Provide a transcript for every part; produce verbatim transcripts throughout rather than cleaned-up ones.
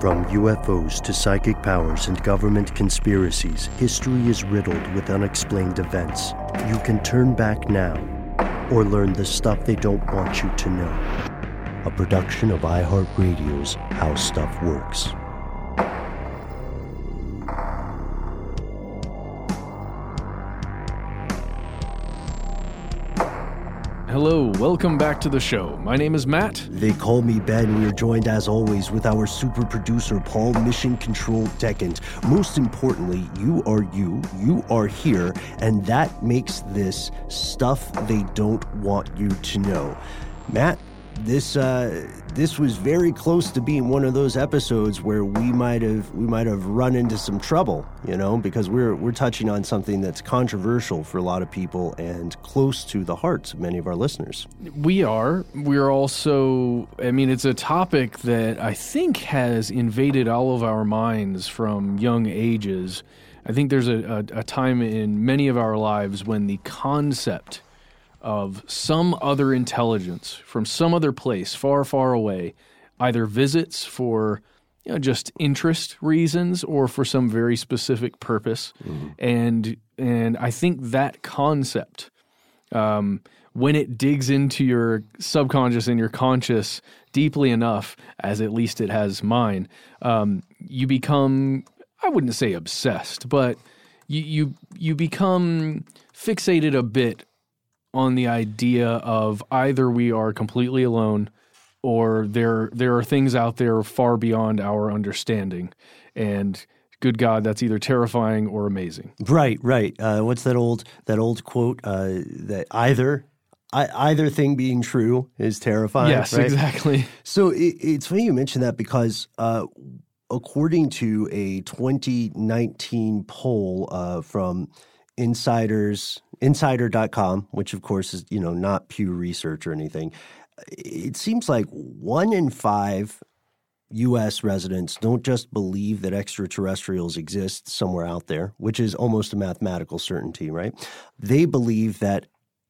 From U F Os to psychic powers and government conspiracies, history is riddled with unexplained events. You can turn back now or learn the stuff they don't want you to know. A production of iHeartRadio's How Stuff Works. Hello, welcome back to the show. My name is Matt. They call me Ben. We are joined as always with our super producer, Paul Mission Control Decant. Most importantly, you are you, you are here, and that makes this stuff they don't want you to know. Matt, this uh, this was very close to being one of those episodes where we might have we might have run into some trouble, you know, because we're we're touching on something that's controversial for a lot of people and close to the hearts of many of our listeners. We are. We're also, I mean, it's a topic that I think has invaded all of our minds from young ages. I think there's a, a, a time in many of our lives when the concept of some other intelligence from some other place far, far away either visits for, you know, just interest reasons or for some very specific purpose. Mm-hmm. And and I think that concept, um, when it digs into your subconscious and your conscious deeply enough, as at least it has mine, um, you become, I wouldn't say obsessed, but you you you become fixated a bit on the idea of either we are completely alone or there there are things out there far beyond our understanding. And good God, that's either terrifying or amazing. Right, right. Uh, what's that old that old quote? Uh, that either I, either thing being true is terrifying. Yes, right? exactly. So it, it's funny you mention that because uh, according to a twenty nineteen poll uh, from Insiders, insider dot com, which of course is, you know, not Pew Research or anything, it seems like one in five U S residents don't just believe that extraterrestrials exist somewhere out there, which is almost a mathematical certainty, right? They believe that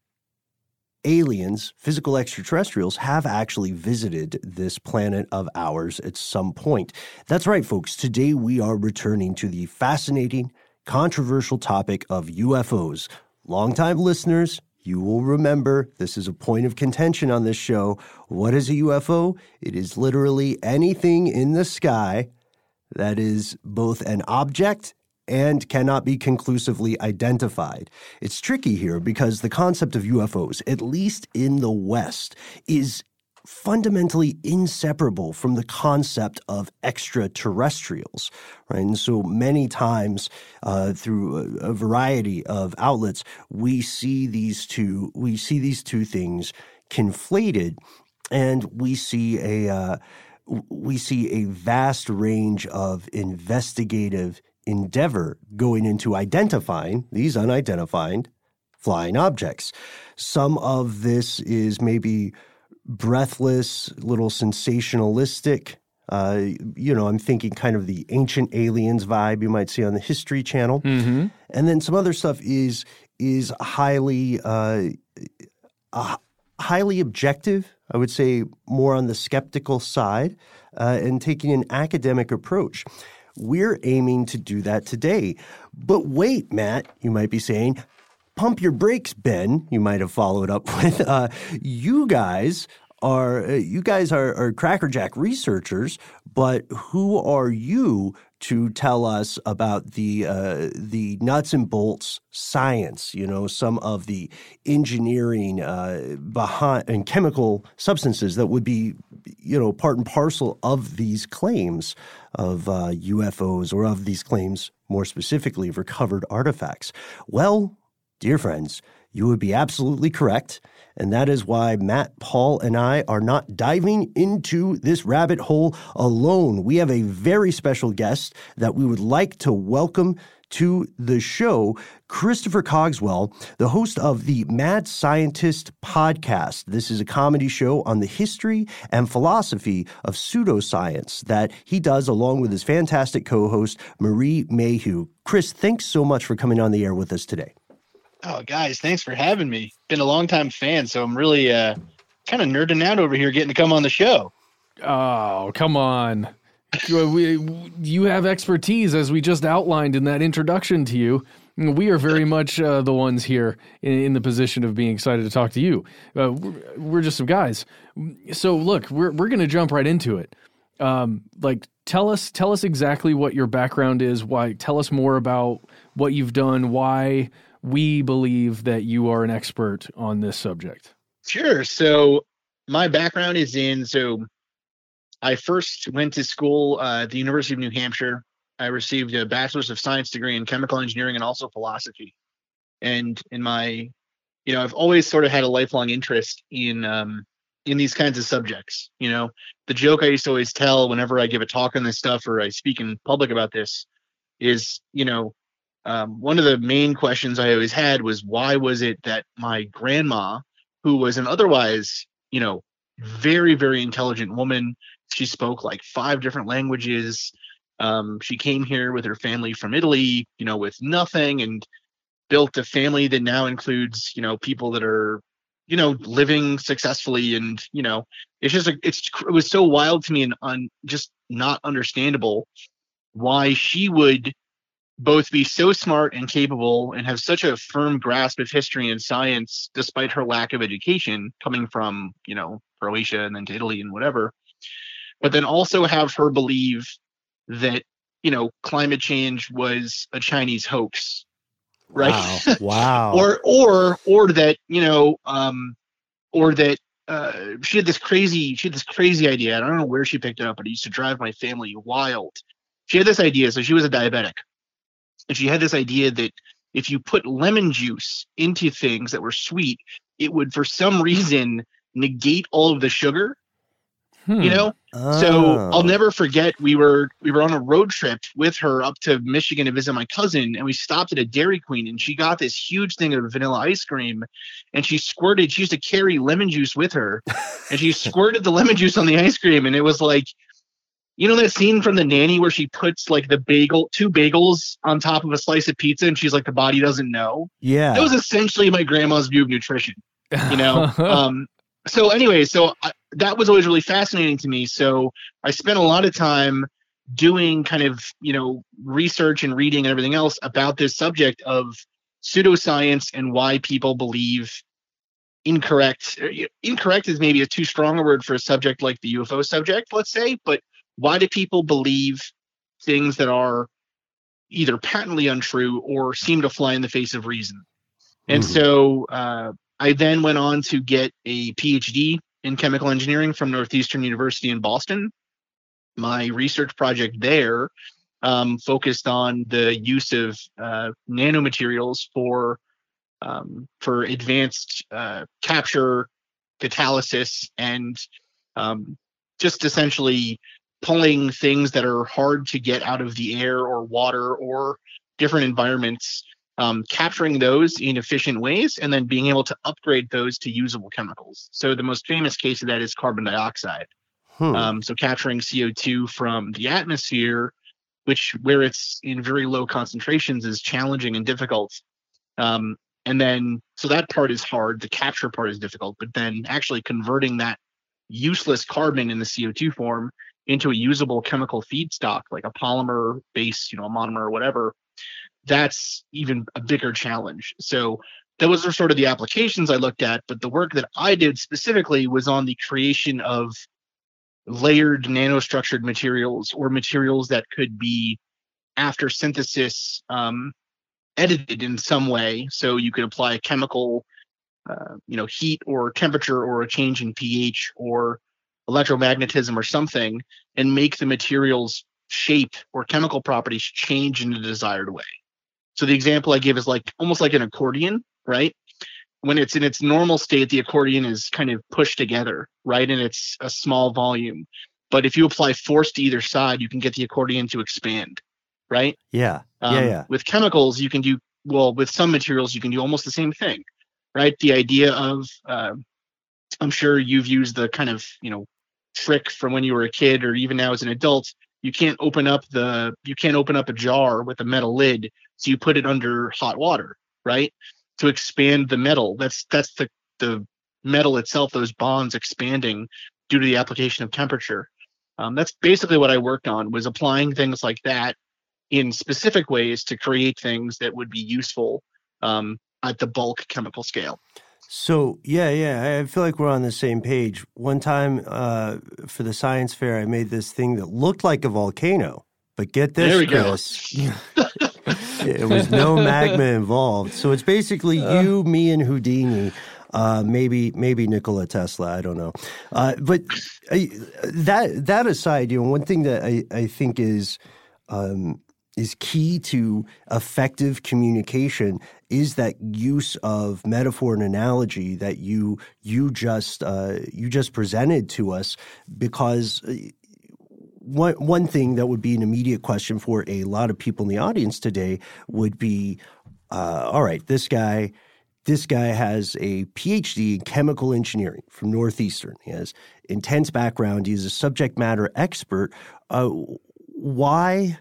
aliens, physical extraterrestrials, have actually visited this planet of ours at some point. That's right, folks. Today we are returning to the fascinating, controversial topic of U F Os. Longtime listeners, you will remember this is a point of contention on this show. What is a U F O? It is literally anything in the sky that is both an object and cannot be conclusively identified. It's tricky here because the concept of U F Os, at least in the West, is fundamentally inseparable from the concept of extraterrestrials, right? And so many times uh, through a, a variety of outlets, we see these two we see these two things conflated, and we see a uh, we see a vast range of investigative endeavor going into identifying these unidentified flying objects. Some of this is maybe breathless, little sensationalistic. Uh, you know, I'm thinking kind of the Ancient Aliens vibe you might see on the History Channel. Mm-hmm. And then some other stuff is is highly uh, uh, highly objective, I would say more on the skeptical side, uh, and taking an academic approach. We're aiming to do that today. But wait, Matt, you might be saying, pump your brakes, Ben, you might have followed up with. Uh, you guys are uh, you guys are, are crackerjack researchers, but who are you to tell us about the uh, the nuts and bolts science? You know, some of the engineering uh, behind and chemical substances that would be, you know, part and parcel of these claims of uh, U F Os, or of these claims more specifically of recovered artifacts. Well, dear friends, you would be absolutely correct, and that is why Matt, Paul, and I are not diving into this rabbit hole alone. We have a very special guest that we would like to welcome to the show, Christopher Cogswell, the host of the Mad Scientist podcast. This is a comedy show on the history and philosophy of pseudoscience that he does along with his fantastic co-host, Marie Mayhew. Chris, thanks so much for coming on the air with us today. Oh, guys, thanks for having me. Been a longtime fan, so I'm really uh, kind of nerding out over here getting to come on the show. Oh, come on. we, you have expertise, as we just outlined in that introduction to you. We are very much uh, the ones here in, in the position of being excited to talk to you. Uh, we're, we're just some guys. So look, we're we're going to jump right into it. Um, like, tell us tell us exactly what your background is. Why? Tell us more about what you've done. Why we believe that you are an expert on this subject. Sure. So my background is in so. I first went to school uh, at the University of New Hampshire. I received a bachelor's of science degree in chemical engineering and also philosophy. And in my, you know, I've always sort of had a lifelong interest in um, in these kinds of subjects. You know, the joke I used to always tell whenever I give a talk on this stuff or I speak in public about this is, you know, um, one of the main questions I always had was, why was it that my grandma, who was an otherwise, you know, very, very intelligent woman, she spoke like five different languages. Um, she came here with her family from Italy, you know, with nothing, and built a family that now includes, you know, people that are, you know, living successfully. And, you know, it's just, a, it's, it was so wild to me and un, just not understandable why she would both be so smart and capable and have such a firm grasp of history and science, despite her lack of education coming from, you know, Croatia and then to Italy and whatever. But then also have her believe that, you know, climate change was a Chinese hoax, right? Wow. Wow. or, or, or that, you know, um, or that uh, she had this crazy, she had this crazy idea. I don't know where she picked it up, but it used to drive my family wild. She had this idea. So she was a diabetic. And she had this idea that if you put lemon juice into things that were sweet, it would, for some reason, negate all of the sugar. Hmm. You know, oh. So I'll never forget. We were we were on a road trip with her up to Michigan to visit my cousin, and we stopped at a Dairy Queen, and she got this huge thing of vanilla ice cream, and she squirted. She used to carry lemon juice with her, and she squirted the lemon juice on the ice cream, and it was like, you know, that scene from The Nanny where she puts like the bagel, two bagels on top of a slice of pizza, and she's like, the body doesn't know. Yeah, that was essentially my grandma's view of nutrition. You know. um, So anyway, so I, that was always really fascinating to me. So I spent a lot of time doing kind of, you know, research and reading and everything else about this subject of pseudoscience and why people believe incorrect. Incorrect is maybe a too strong a word for a subject like the U F O subject, let's say. But why do people believe things that are either patently untrue or seem to fly in the face of reason? And mm-hmm. so uh, I then went on to get a P H D in chemical engineering from Northeastern University in Boston. My research project there um, focused on the use of uh, nanomaterials for um, for advanced uh, capture, catalysis, and um, just essentially pulling things that are hard to get out of the air or water or different environments, um, capturing those in efficient ways, and then being able to upgrade those to usable chemicals. So the most famous case of that is carbon dioxide. Hmm. Um, so capturing C O two from the atmosphere, which where it's in very low concentrations is challenging and difficult. Um, and then, so that part is hard. The capture part is difficult, but then actually converting that useless carbon in the C O two form into a usable chemical feedstock, like a polymer base, you know, a monomer or whatever, that's even a bigger challenge. So those are sort of the applications I looked at, but the work that I did specifically was on the creation of layered nanostructured materials, or materials that could be, after synthesis, um, edited in some way. So you could apply a chemical, uh, you know, heat or temperature or a change in pH or electromagnetism or something, and make the materials shape or chemical properties change in a desired way. So the example I give is like almost like an accordion, right? When it's in its normal state, the accordion is kind of pushed together, right? And it's a small volume. But if you apply force to either side, you can get the accordion to expand, right? Yeah. Um, yeah, yeah. With chemicals, you can do, well, with some materials, you can do almost the same thing, right? The idea of, uh, I'm sure you've used the kind of, you know, trick from when you were a kid or even now as an adult. You can't open up the, you can't open up a jar with a metal lid. So you put it under hot water, right? To expand the metal. That's, that's the, the metal itself, those bonds expanding due to the application of temperature. Um, that's basically what I worked on, was applying things like that in specific ways to create things that would be useful um, at the bulk chemical scale. So, yeah, yeah, I feel like we're on the same page. One time uh, for the science fair, I made this thing that looked like a volcano. But get this, there we Chris. Go. It was no magma involved. So it's basically you, me, and Houdini. Uh, maybe maybe Nikola Tesla. I don't know. Uh, but uh, that that aside, you know, one thing that I, I think is um, is key to effective communication is that use of metaphor and analogy that you you just uh, you just presented to us, because one one thing that would be an immediate question for a lot of people in the audience today would be, uh, all right, this guy. This guy has a P H D in chemical engineering from Northeastern. He has intense background. He's a subject matter expert. Uh, why,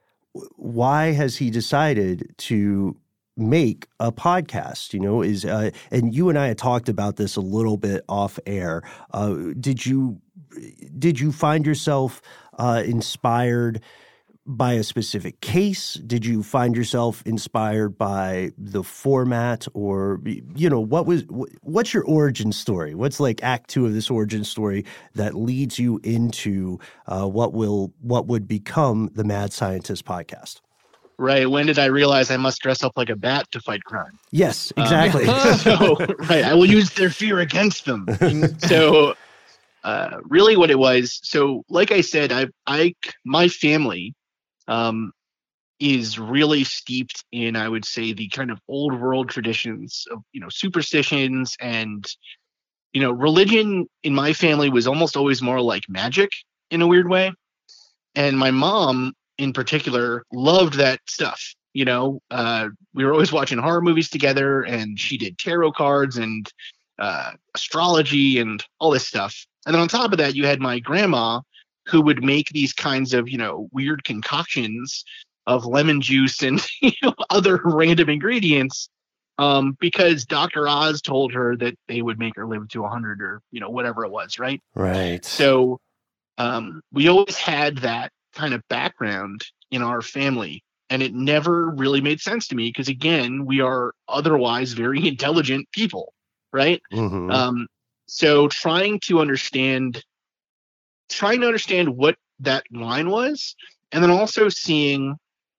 why has he decided to make a podcast? You know, is uh, and you and I had talked about this a little bit off air. Uh, did you did you find yourself uh, inspired by a specific case? Did you find yourself inspired by the format, or, you know, what was, what's your origin story? What's like act two of this origin story that leads you into uh, what will, what would become the Mad Scientist podcast? Right. When did I realize I must dress up like a bat to fight crime? Yes, exactly. Um, so, right. I will use their fear against them. So, uh, really what it was. So, like I said, I, I, my family, Um, is really steeped in, I would say, the kind of old world traditions of, you know, superstitions, and, you know, religion in my family was almost always more like magic in a weird way. And my mom in particular loved that stuff. You know, uh, we were always watching horror movies together, and she did tarot cards and uh, astrology and all this stuff. And then on top of that, you had my grandma, who would make these kinds of, you know, weird concoctions of lemon juice and, you know, other random ingredients, um, because Doctor Oz told her that they would make her live to one hundred, or, you know, whatever it was, right? Right. So um, we always had that kind of background in our family, and it never really made sense to me because, again, we are otherwise very intelligent people, right? Mm-hmm. Um, so trying to understand trying to understand what that line was, and then also seeing,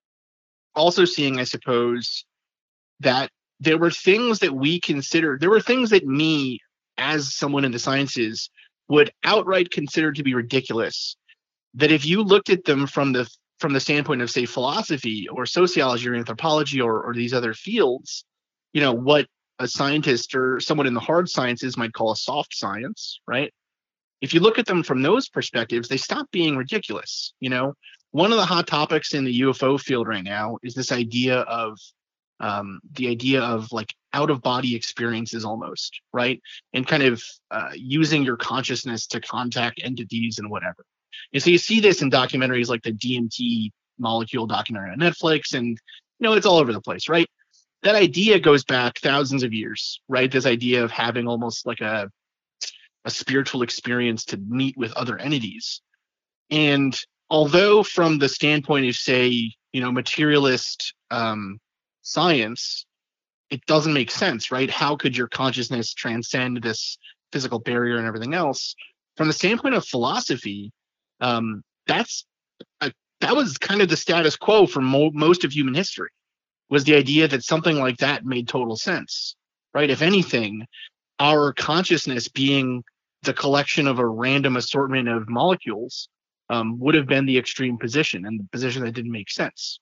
also seeing, I suppose, that there were things that we considered, there were things that me, as someone in the sciences, would outright consider to be ridiculous, that if you looked at them from the from the standpoint of, say, philosophy or sociology or anthropology or, or these other fields, you know, what a scientist or someone in the hard sciences might call a soft science, right? If you look at them from those perspectives, they stop being ridiculous. You know, one of the hot topics in the U F O field right now is this idea of um, the idea of like out of body experiences almost, right? And kind of uh, using your consciousness to contact entities and whatever. And so you see this in documentaries like the D M T molecule documentary on Netflix, and, you know, it's all over the place, right? That idea goes back thousands of years, right? This idea of having almost like a a spiritual experience to meet with other entities. And although from the standpoint of, say, you know, materialist um, science, it doesn't make sense, right? How could your consciousness transcend this physical barrier and everything else? From the standpoint of philosophy, um, that's a, that was kind of the status quo for mo- most of human history, was the idea that something like that made total sense, right? If anything, our consciousness being the collection of a random assortment of molecules um, would have been the extreme position, and the position that didn't make sense.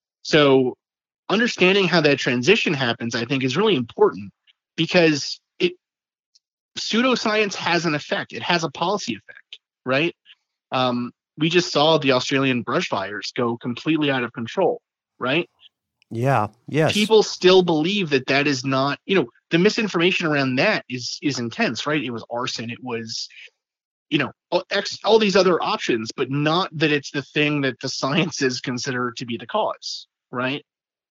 So understanding how that transition happens, I think, is really important, because it pseudoscience has an effect. It has a policy effect, right? Um, we just saw the Australian brush fires go completely out of control, right? Yeah. Yes. People still believe that that is not, you know, the misinformation around that is is intense, right? It was arson. It was, you know, all, X, all these other options, but not that it's the thing that the sciences consider to be the cause, right?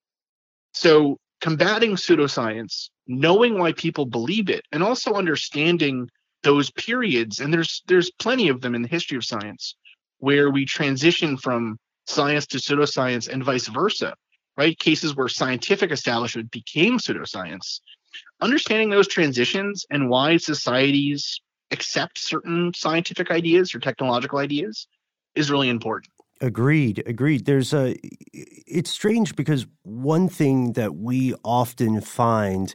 So combating pseudoscience, knowing why people believe it, and also understanding those periods, and there's there's plenty of them in the history of science, where we transition from science to pseudoscience and vice versa, right? Cases where scientific establishment became pseudoscience. Understanding those transitions and why societies accept certain scientific ideas or technological ideas is really important. Agreed. Agreed. There's a, it's strange because one thing that we often find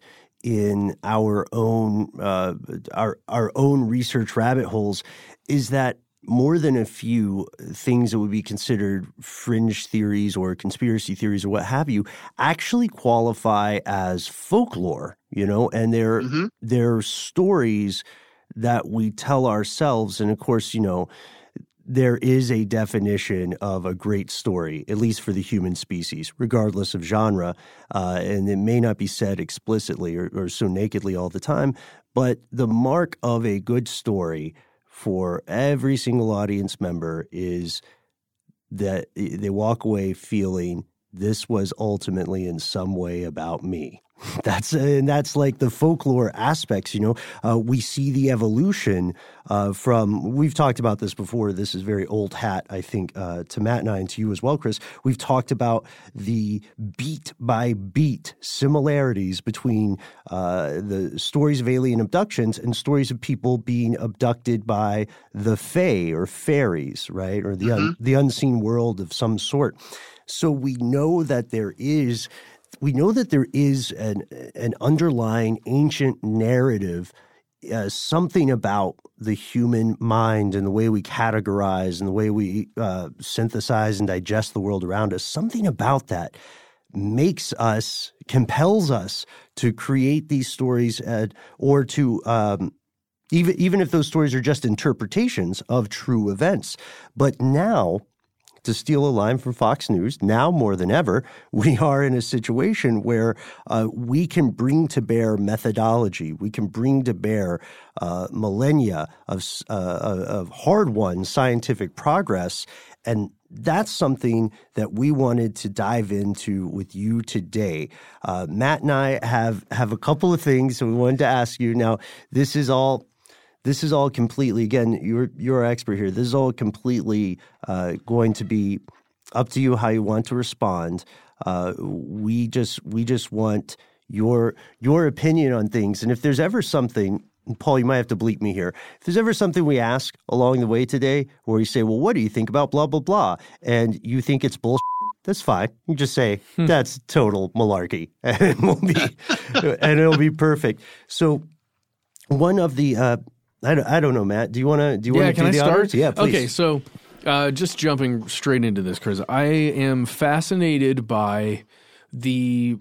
in our own, uh, our, our own research rabbit holes is that more than a few things that would be considered fringe theories or conspiracy theories or what have you actually qualify as folklore, you know, and they're, mm-hmm. they're stories that we tell ourselves. And of course, you know, there is a definition of a great story, at least for the human species, regardless of genre. Uh, and it may not be said explicitly or, or so nakedly all the time, but the mark of a good story for every single audience member is that they walk away feeling this was ultimately in some way about me. That's and that's like the folklore aspects, you know. Uh, we see the evolution uh, from. We've talked about this before. This is very old hat, I think, uh, to Matt and I, and to you as well, Chris. We've talked about the beat by beat similarities between uh, the stories of alien abductions and stories of people being abducted by the fae or fairies, right, or the mm-hmm. un, the unseen world of some sort. So we know that there is. We know that there is an an underlying ancient narrative, uh, something about the human mind and the way we categorize and the way we uh, synthesize and digest the world around us. Something about that makes us, compels us to create these stories at, or to um, even even if those stories are just interpretations of true events. But now, to steal a line from Fox News, now more than ever, we are in a situation where uh, we can bring to bear methodology. We can bring to bear uh, millennia of, uh, of hard-won scientific progress. And that's something that we wanted to dive into with you today. Uh, Matt and I have, have a couple of things that we wanted to ask you. Now, this is all... This is all completely, again, you're you're an expert here. This is all completely uh, going to be up to you how you want to respond. Uh, we just we just want your your opinion on things. And if there's ever something, Paul, you might have to bleep me here. If there's ever something we ask along the way today where you say, well, what do you think about blah, blah, blah? And you think it's bullshit, that's fine. You just say, that's total malarkey. And it will be, and it'll be perfect. So one of the... Uh, I don't, I don't know, Matt. Do you want to do you yeah, want to do the I start? honors? Yeah, please. Okay, so uh, just jumping straight into this, Chris. I am fascinated by the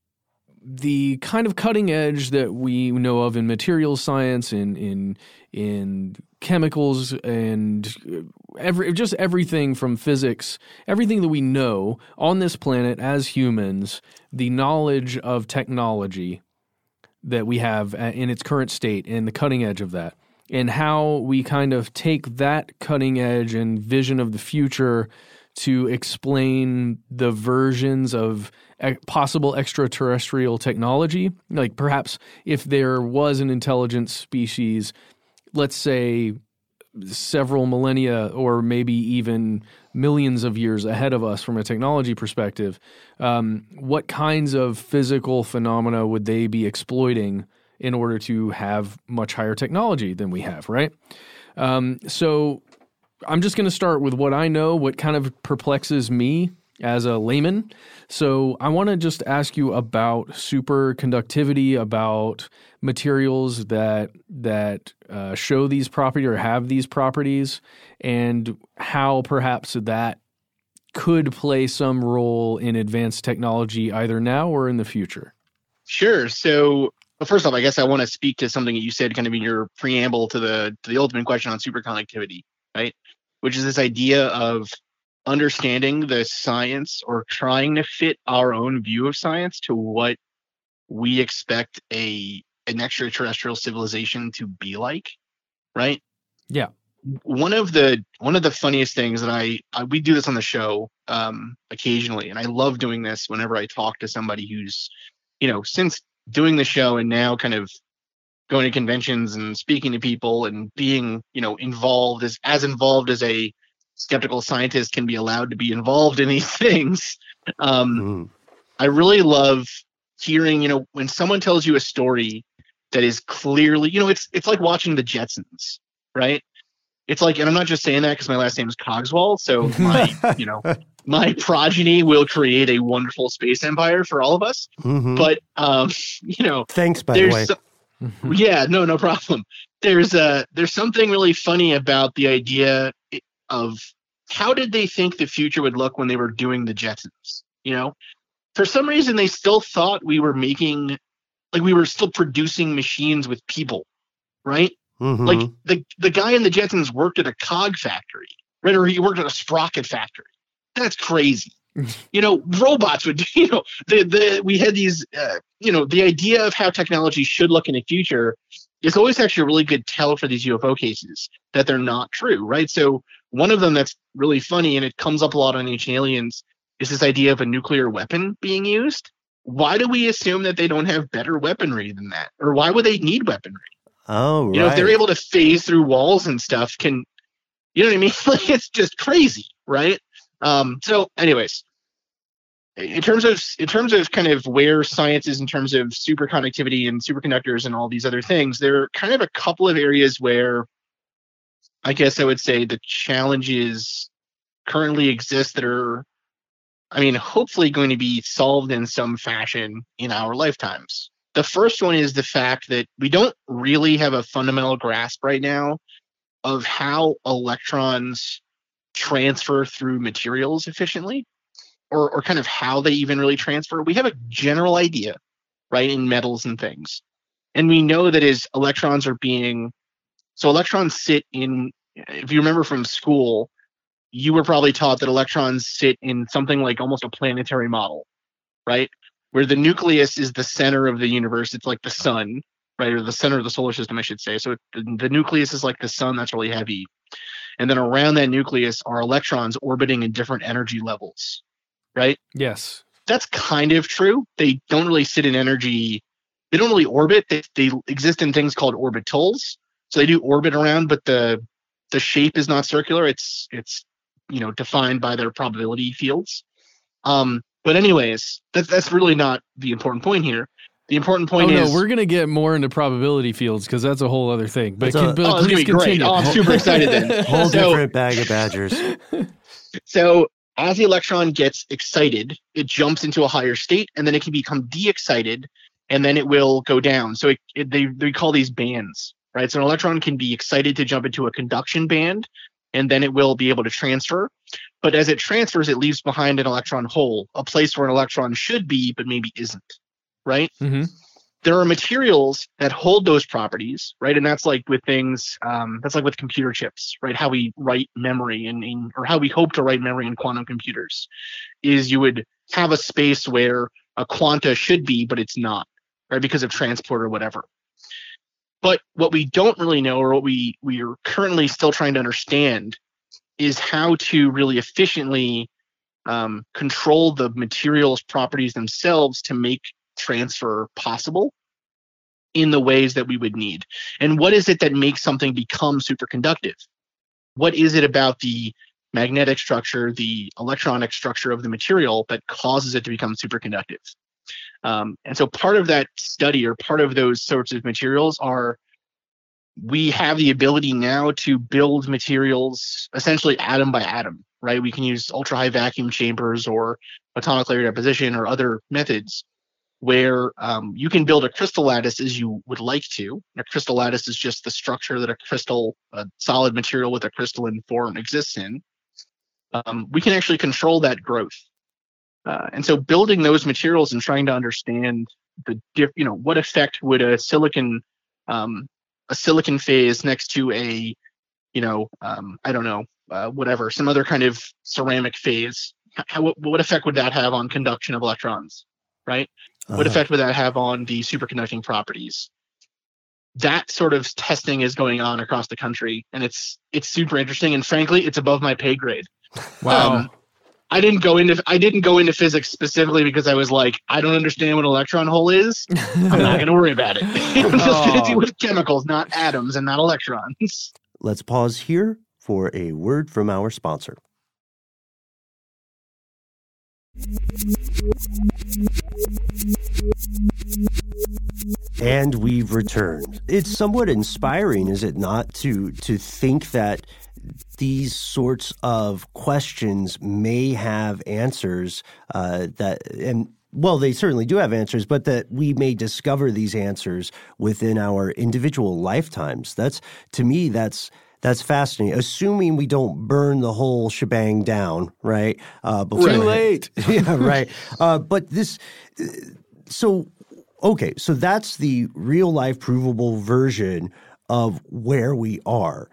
the kind of cutting edge that we know of in materials science, in in in chemicals, and every just everything from physics, everything that we know on this planet as humans, the knowledge of technology that we have in its current state and the cutting edge of that. And how we kind of take that cutting edge and vision of the future to explain the versions of possible extraterrestrial technology. Like perhaps if there was an intelligent species, let's say several millennia or maybe even millions of years ahead of us from a technology perspective, um, what kinds of physical phenomena would they be exploiting in order to have much higher technology than we have, right? Um, so I'm just going to start with what I know, what kind of perplexes me as a layman. So I want to just ask you about superconductivity, about materials that that uh, show these properties or have these properties, and how perhaps that could play some role in advanced technology either now or in the future. Sure. So well, first off, I guess I want to speak to something that you said kind of in your preamble to the to the ultimate question on superconductivity, right? Which is this idea of understanding the science or trying to fit our own view of science to what we expect a an extraterrestrial civilization to be like, right? Yeah. One of the one of the funniest things that I, I we do this on the show um, occasionally, and I love doing this whenever I talk to somebody who's, you know, since doing the show and now kind of going to conventions and speaking to people and being, you know, involved as as involved as a skeptical scientist can be allowed to be involved in these things. Um, Mm. I really love hearing, you know, when someone tells you a story that is clearly, you know, it's it's like watching the Jetsons, right? It's like, and I'm not just saying that because my last name is Cogswell, so my, you know, my progeny will create a wonderful space empire for all of us. Mhm. But, um, you know, Thanks, by the way. there's, so- yeah, no, no problem. There's uh there's something really funny about the idea of how did they think the future would look when they were doing the Jetsons? You know, for some reason they still thought we were making, like we were still producing machines with people, right? Mhm. Like the the guy in the Jetsons worked at a cog factory, right? Or he worked at a sprocket factory. That's crazy. You know, robots would, you know, the the we had these, uh, you know, the idea of how technology should look in the future is always actually a really good tell for these U F O cases that they're not true, right? So one of them that's really funny, and it comes up a lot on Ancient Aliens, is this idea of a nuclear weapon being used. Why do we assume that they don't have better weaponry than that? Or why would they need weaponry? Oh, right. You know, if they're able to phase through walls and stuff, can, you know what I mean? Like, it's just crazy, right? Um, so anyways, in terms of in terms of kind of where science is in terms of superconductivity and superconductors and all these other things, there are kind of a couple of areas where I guess I would say the challenges currently exist that are, I mean, hopefully going to be solved in some fashion in our lifetimes. The first one is the fact that we don't really have a fundamental grasp right now of how electrons transfer through materials efficiently, or, or kind of how they even really transfer. We have a general idea, right, in metals and things. And we know that as electrons are being, so electrons sit in, if you remember from school, you were probably taught that electrons sit in something like almost a planetary model, right? Where the nucleus is the center of the universe. It's like the sun, right? Or the center of the solar system, I should say. So the, the nucleus is like the sun, that's really heavy. And then around that nucleus are electrons orbiting in different energy levels, right? Yes. That's kind of true. They don't really sit in energy. They don't really orbit. They, they exist in things called orbitals. So they do orbit around, but the the shape is not circular. It's it's you know defined by their probability fields. Um, but anyways, that's that's really not the important point here. The important point oh, is, no, we're going to get more into probability fields because that's a whole other thing. But, That's can, a- but oh, it's gonna please be great. continue. Oh, I'm super excited then. Whole So- different bag of badgers. So as the electron gets excited, it jumps into a higher state, and then it can become de-excited, and then it will go down. So it, it, they they call these bands, right? So an electron can be excited to jump into a conduction band, and then it will be able to transfer. But as it transfers, it leaves behind an electron hole, a place where an electron should be, but maybe isn't, right? Mhm. There are materials that hold those properties, right? And that's like with things, um, that's like with computer chips, right? How we write memory in, in, or how we hope to write memory in quantum computers is you would have a space where a quanta should be, but it's not, right? Because of transport or whatever. But what we don't really know, or what we, we are currently still trying to understand, is how to really efficiently um, control the materials properties themselves to make transfer possible in the ways that we would need. And what is it that makes something become superconductive? What is it about the magnetic structure, the electronic structure of the material that causes it to become superconductive? Um, and so part of that study, or part of those sorts of materials, are we have the ability now to build materials essentially atom by atom, right? We can use ultra high vacuum chambers or atomic layer deposition or other methods where um, you can build a crystal lattice as you would like to. A crystal lattice is just the structure that a crystal, a solid material with a crystalline form, exists in. Um, we can actually control that growth. Uh, and so building those materials and trying to understand the diff, you know, what effect would a silicon, um, a silicon phase next to a, you know, um, I don't know, uh, whatever, some other kind of ceramic phase, how, what, what effect would that have on conduction of electrons, right? What Uh-huh. effect would that have on the superconducting properties? That sort of testing is going on across the country, and it's it's super interesting. And frankly, it's above my pay grade. Wow. Um, I didn't go into I didn't go into physics specifically because I was like, I don't understand what an electron hole is. I'm not going to worry about it. I'm just going to deal with chemicals, not atoms and not electrons. Let's pause here for a word from our sponsor. And we've returned. It's somewhat inspiring, is it not, to to think that these sorts of questions may have answers uh, that, and well, they certainly do have answers, but that we may discover these answers within our individual lifetimes. That's, to me, that's That's fascinating. Assuming we don't burn the whole shebang down, right? Uh, before, Too late. Yeah, right. Uh, but this, so, okay, so that's the real life provable version of where we are.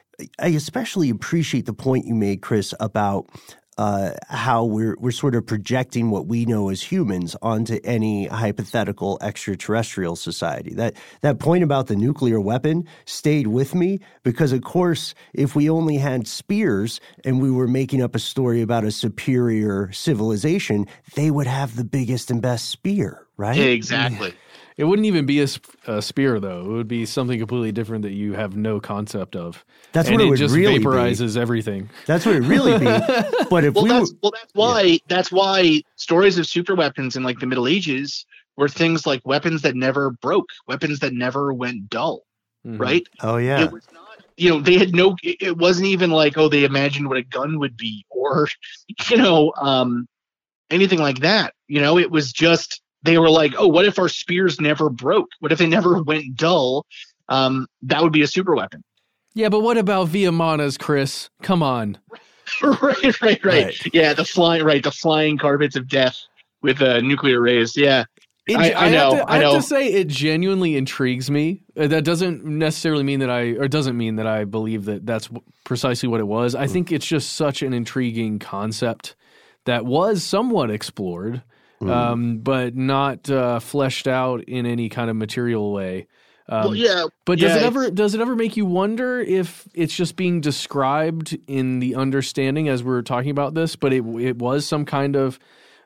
I especially appreciate the point you made, Chris, about uh, how we're we're sort of projecting what we know as humans onto any hypothetical extraterrestrial society. That that point about the nuclear weapon stayed with me because, of course, if we only had spears and we were making up a story about a superior civilization, they would have the biggest and best spear, right? Exactly. It wouldn't even be a, a spear, though. It would be something completely different that you have no concept of. That's and what it, it would just really vaporizes be. everything. That's what it really be. But if well, we that's, were, well, that's why yeah. that's why stories of super weapons in like the Middle Ages were things like weapons that never broke, weapons that never went dull, mm-hmm. right? Oh yeah. It was not, you know, they had no. It wasn't even like, oh, they imagined what a gun would be, or you know, um, anything like that. You know, it was just. They were like, oh, what if our spears never broke? What if they never went dull? Um, that would be a super weapon. Yeah, but what about Viemanas, Chris? Come on. right, right, right, right. Yeah, the flying, right, the flying carpets of death with uh, nuclear rays. Yeah, it, I, I, I know. Have to, I, I know. have to say, it genuinely intrigues me. That doesn't necessarily mean that I, or doesn't mean that I believe that that's precisely what it was. I think it's just such an intriguing concept that was somewhat explored. Mm. Um, but not uh, fleshed out in any kind of material way. Um, well, yeah, but does yeah, it ever does it ever make you wonder if it's just being described in the understanding as we're talking about this, but it it was some kind of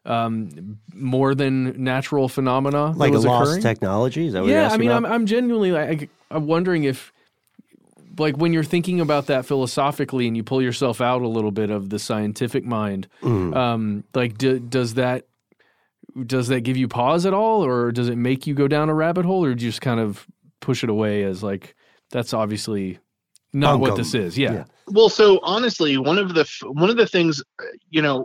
um, more than natural phenomena, like that was a lost occurring? technology? Is that what yeah, you're asking I mean, about? I'm I'm genuinely like I'm wondering if. Like when you're thinking about that philosophically and you pull yourself out a little bit of the scientific mind, mm. um, like do, does that Does that give you pause at all, or does it make you go down a rabbit hole, or do you just kind of push it away as like, that's obviously not Bunkum. What this is? Yeah. yeah. Well, so honestly, one of the one of the things, you know,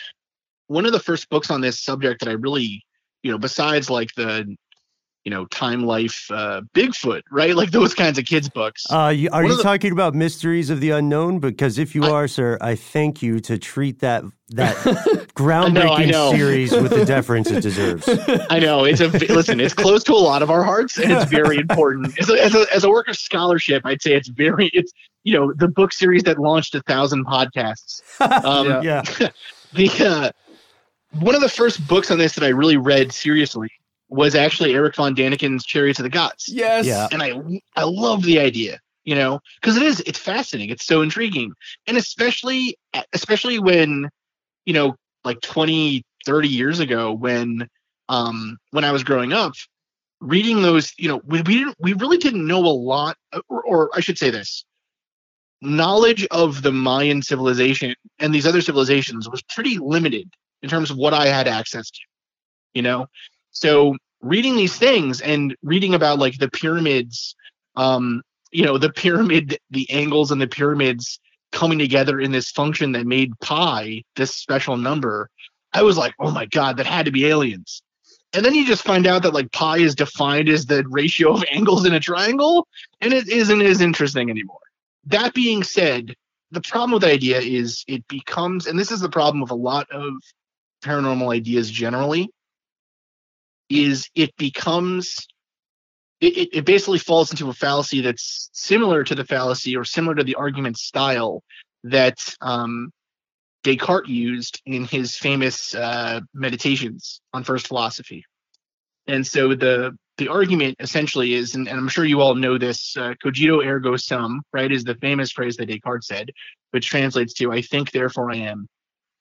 one of the first books on this subject that I really, you know, besides like the, you know, Time Life, uh, Bigfoot, right? Like those kinds of kids books. Uh, you, are one you the, talking about Mysteries of the Unknown? Because if you I, are, sir, I thank you to treat that that groundbreaking I know, I know. series with the deference it deserves. I know it's a listen. It's close to a lot of our hearts, and it's very important. As a, as a as a work of scholarship, I'd say it's very it's you know the book series that launched a thousand podcasts. Um, yeah. the uh, one of the first books on this that I really read seriously was actually Eric von Daniken's Chariots of the Gods. Yes. Yeah. And I I love the idea, you know, because it is it's fascinating. It's so intriguing. And especially especially when, you know, like twenty, thirty years ago when um when I was growing up, reading those, you know, we, we didn't we really didn't know a lot or, or I should say this. Knowledge of the Mayan civilization and these other civilizations was pretty limited in terms of what I had access to, you know. So reading these things and reading about like the pyramids, um, you know, the pyramid, the angles and the pyramids coming together in this function that made pi this special number, I was like, oh my God, that had to be aliens. And then you just find out that like pi is defined as the ratio of angles in a triangle, and it isn't as interesting anymore. That being said, the problem with the idea is it becomes, and this is the problem with a lot of paranormal ideas generally, is it becomes, it, it basically falls into a fallacy that's similar to the fallacy or similar to the argument style that um, Descartes used in his famous uh, meditations on first philosophy. And so the the argument essentially is, and, and I'm sure you all know this, uh, cogito ergo sum, right, is the famous phrase that Descartes said, which translates to, I think, therefore I am.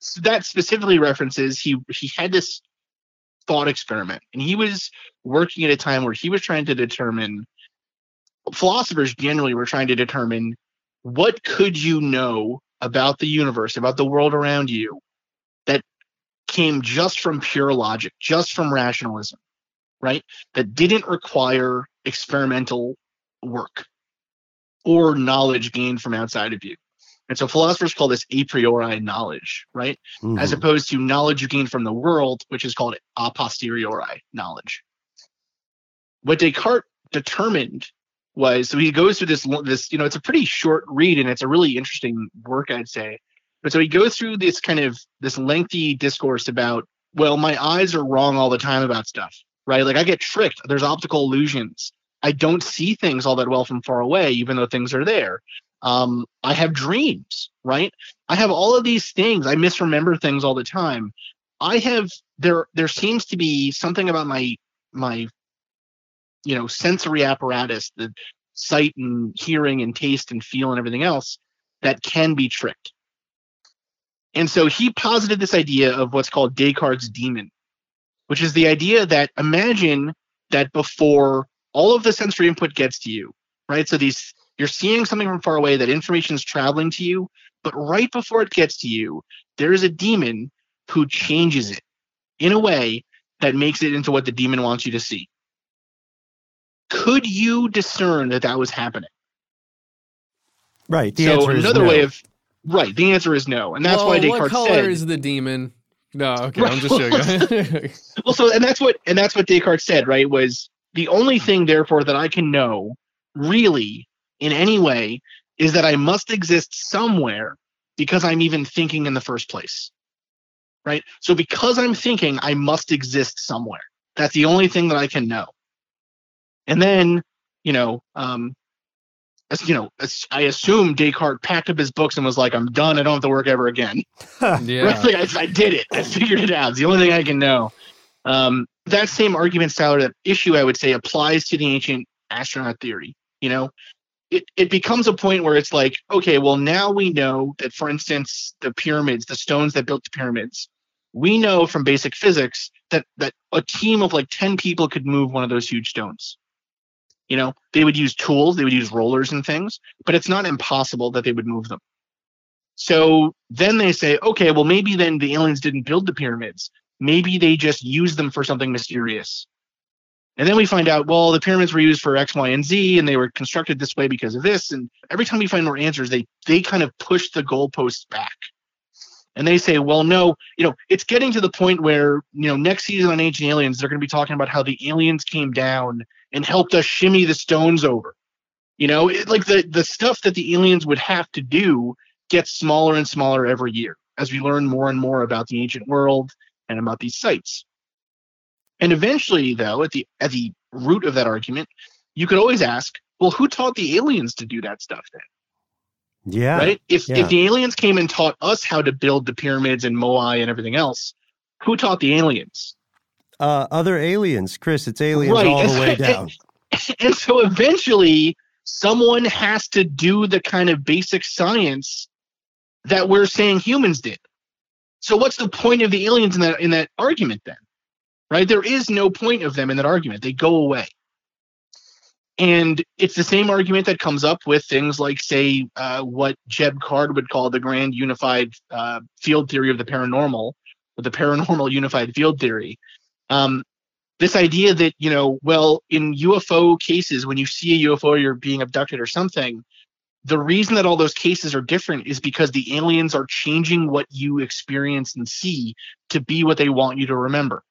so that specifically references he he had this thought experiment, and he was working at a time where he was trying to determine, philosophers generally were trying to determine, what could you know about the universe, about the world around you, that came just from pure logic, just from rationalism, right? That didn't require experimental work or knowledge gained from outside of you. And so philosophers call this a priori knowledge, right? Mm-hmm. As opposed to knowledge you gain from the world, which is called a posteriori knowledge. What Descartes determined was, so he goes through this, this, you know, it's a pretty short read and it's a really interesting work, I'd say. But so he goes through this kind of, this lengthy discourse about, well, my eyes are wrong all the time about stuff, right? Like I get tricked. There's optical illusions. I don't see things all that well from far away, even though things are there. Um, I have dreams, right? I have all of these things. I misremember things all the time. I have, there, there seems to be something about my, my, you know, sensory apparatus, the sight and hearing and taste and feel and everything else that can be tricked. And so he posited this idea of what's called Descartes' demon, which is the idea that, imagine that before all of the sensory input gets to you, right? So these, you're seeing something from far away, that information is traveling to you, but right before it gets to you, there is a demon who changes it in a way that makes it into what the demon wants you to see. Could you discern that that was happening? Right. The so answer is another no. way of right. The answer is no, and that's well, why Descartes what color said, is the demon? No, okay, right. I'm just joking. Well, so and that's what and that's what Descartes said. Right, was the only thing, therefore, that I can know really in any way is that I must exist somewhere because I'm even thinking in the first place. Right. So because I'm thinking, I must exist somewhere. That's the only thing that I can know. And then, you know, um, as, you know, as I assume Descartes packed up his books and was like, I'm done. I don't have to work ever again. Yeah. Right? Like, I, I did it. I figured it out. It's the only thing I can know. Um, that same argument style, or that issue, I would say, applies to the ancient astronaut theory. You know, it, it becomes a point where it's like, okay, well, now we know that, for instance, the pyramids, the stones that built the pyramids, we know from basic physics that, that a team of like ten people could move one of those huge stones. You know, they would use tools, they would use rollers and things, but it's not impossible that they would move them. So then they say, okay, well, maybe then the aliens didn't build the pyramids. Maybe they just used them for something mysterious. And then we find out, well, the pyramids were used for X, Y, and Z, and they were constructed this way because of this. And every time we find more answers, they they kind of push the goalposts back. And they say, well, no, you know, it's getting to the point where, you know, next season on Ancient Aliens, they're going to be talking about how the aliens came down and helped us shimmy the stones over. You know, it, like the, the stuff that the aliens would have to do gets smaller and smaller every year as we learn more and more about the ancient world and about these sites. And eventually, though, at the at the root of that argument, you could always ask, well, who taught the aliens to do that stuff then? Yeah. Right? If yeah. if the aliens came and taught us how to build the pyramids and Moai and everything else, who taught the aliens? Uh, other aliens, Chris. It's aliens right. all and, the way down. And, and so eventually, someone has to do the kind of basic science that we're saying humans did. So what's the point of the aliens in that in that argument then? Right? There is no point of them in that argument. They go away. And it's the same argument that comes up with things like, say, uh, what Jeb Card would call the grand unified uh, field theory of the paranormal, or the paranormal unified field theory. Um, this idea that, you know, well, in U F O cases, when you see a U F O or you're being abducted or something, the reason that all those cases are different is because the aliens are changing what you experience and see to be what they want you to remember.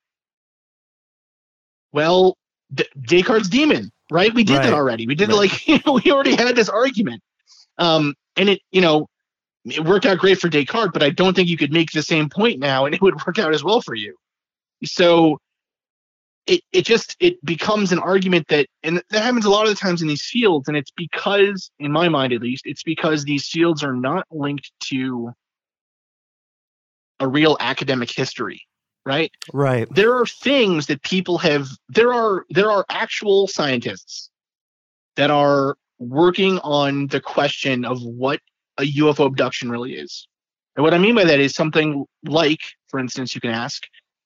Well, D- Descartes' demon. Right, we did right. that already. We did right. like you know, we already had this argument, um, and it you know it worked out great for Descartes. But I don't think you could make the same point now, and it would work out as well for you. So it it just it becomes an argument that, and that happens a lot of the times in these fields, and it's because, in my mind at least, it's because these fields are not linked to a real academic history. Right. Right. There are things that people have. There are there are actual scientists that are working on the question of what a U F O abduction really is, And what I mean by that is something like, for instance, you can ask,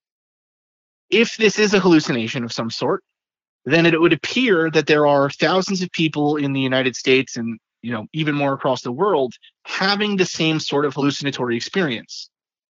if this is a hallucination of some sort, then it would appear that there are thousands of people in the United States and, you know, even more across the world having the same sort of hallucinatory experience.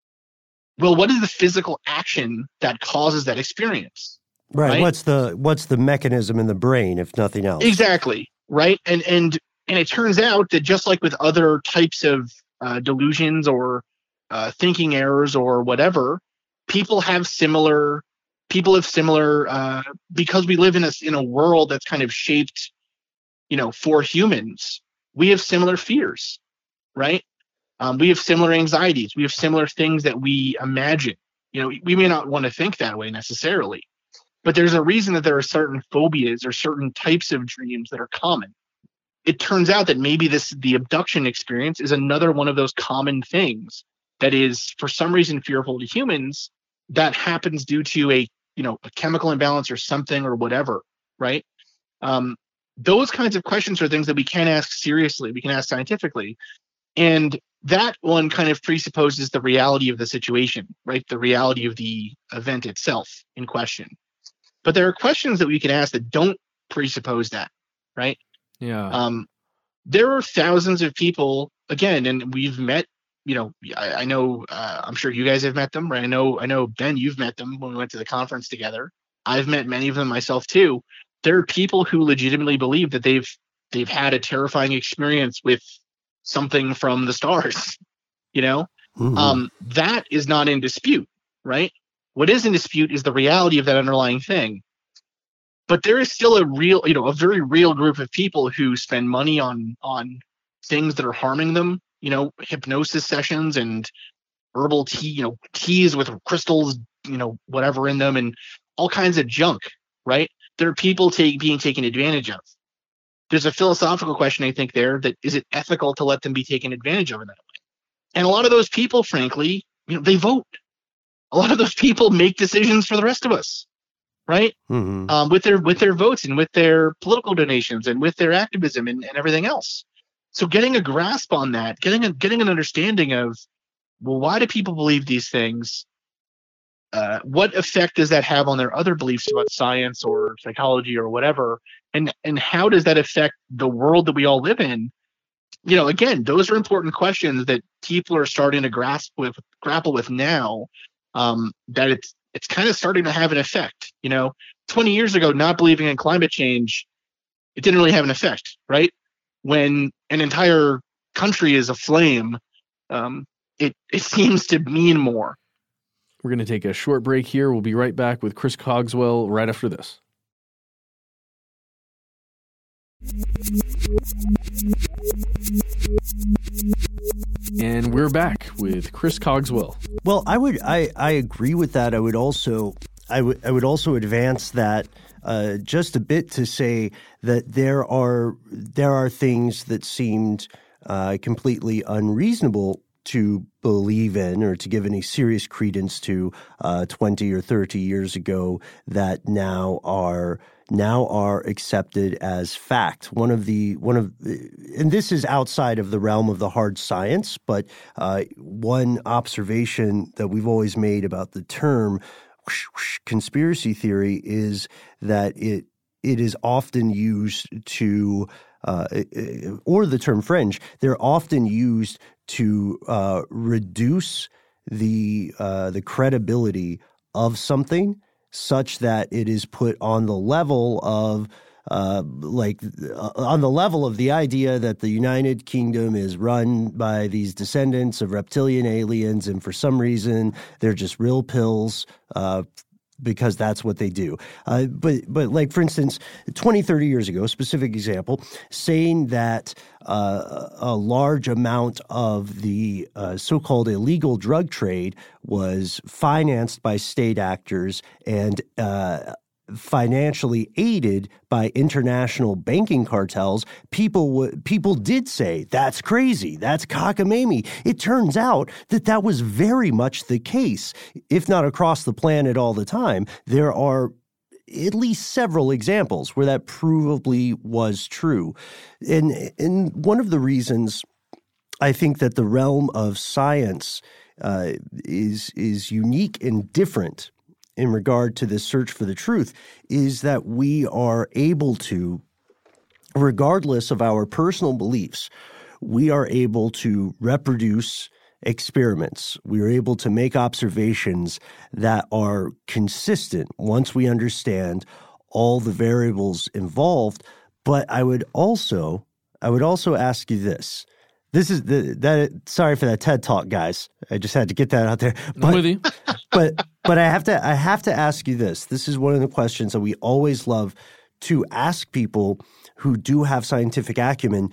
Well, what is the physical action that causes that experience? Right. right? What's the what's the mechanism in the brain, if nothing else? Exactly. Right. And and and it turns out that just like with other types of uh, delusions or uh, thinking errors or whatever, people have similar people have similar uh, because we live in a in a world that's kind of shaped, you know, for humans. We have similar fears, right? Um, we have similar anxieties. We have similar things that we imagine. You know, we may not want to think that way necessarily, but there's a reason that there are certain phobias or certain types of dreams that are common. It turns out that maybe this the abduction experience is another one of those common things that is, for some reason, fearful to humans that happens due to a, you know, a chemical imbalance or something or whatever, right? Um, those kinds of questions are things that we can ask seriously, we can ask scientifically. And that one kind of presupposes the reality of the situation, right? The reality of the event itself in question. But there are questions that we can ask that don't presuppose that, right? Yeah. Um, there are thousands of people, again, and we've met, you know, I, I know, uh, I'm sure you guys have met them, right? I know, I know, Ben, you've met them when we went to the conference together. I've met many of them myself too. There are people who legitimately believe that they've they've had a terrifying experience with something from the stars, you know? Mm-hmm. Um, that is not in dispute, right? What is in dispute is the reality of that underlying thing. But there is still a real, you know, a very real group of people who spend money on on things that are harming them, you know, hypnosis sessions and herbal tea, you know, teas with crystals, you know, whatever in them, and all kinds of junk, right? There are people take, being taken advantage of. There's a philosophical question, I think, there that is it ethical to let them be taken advantage of in that way? And a lot of those people, frankly, you know, they vote. A lot of those people make decisions for the rest of us, right? Mm-hmm. Um, with their with their votes and with their political donations and with their activism and, and everything else. So getting a grasp on that, getting a getting an understanding of, well, why do people believe these things? Uh, what effect does that have on their other beliefs about science or psychology or whatever? And and how does that affect the world that we all live in? You know, again, those are important questions that people are starting to grasp with, grapple with now. Um, that it's it's kind of starting to have an effect. You know, twenty years ago, not believing in climate change, it didn't really have an effect, right? When an entire country is aflame, um, it it seems to mean more. We're going to take a short break here. We'll be right back with Chris Cogswell right after this. And we're back with Chris Cogswell. Well, I would I, I agree with that. I would also I would I would also advance that uh, just a bit to say that there are there are things that seemed uh, completely unreasonable to believe in or to give any serious credence to uh, twenty or thirty years ago that now are now are accepted as fact. One of the one of and this is outside of the realm of the hard science, but uh, one observation that we've always made about the term whoosh, whoosh, conspiracy theory is that it it is often used to uh, or the term fringe. They're often used to uh, reduce the uh, the credibility of something such that it is put on the level of uh, like uh, on the level of the idea that the United Kingdom is run by these descendants of reptilian aliens, and for some reason they're just real pills uh, because that's what they do. Uh, but, but like, for instance, twenty, thirty years ago, specific example, saying that uh, a large amount of the uh, so-called illegal drug trade was financed by state actors and uh, financially aided by international banking cartels, people w- people did say, that's crazy, that's cockamamie. It turns out that that was very much the case, if not across the planet all the time. There are at least several examples where that provably was true. And, and one of the reasons I think that the realm of science uh, is is unique and different in regard to this search for the truth, is that we are able to, regardless of our personal beliefs, we are able to reproduce experiments. We are able to make observations that are consistent once we understand all the variables involved. But I would also, I would also ask you this. This is the that. Sorry for that TED Talk, guys. I just had to get that out there. But, I'm with you. but but I have to I have to ask you this. This is one of the questions that we always love to ask people who do have scientific acumen.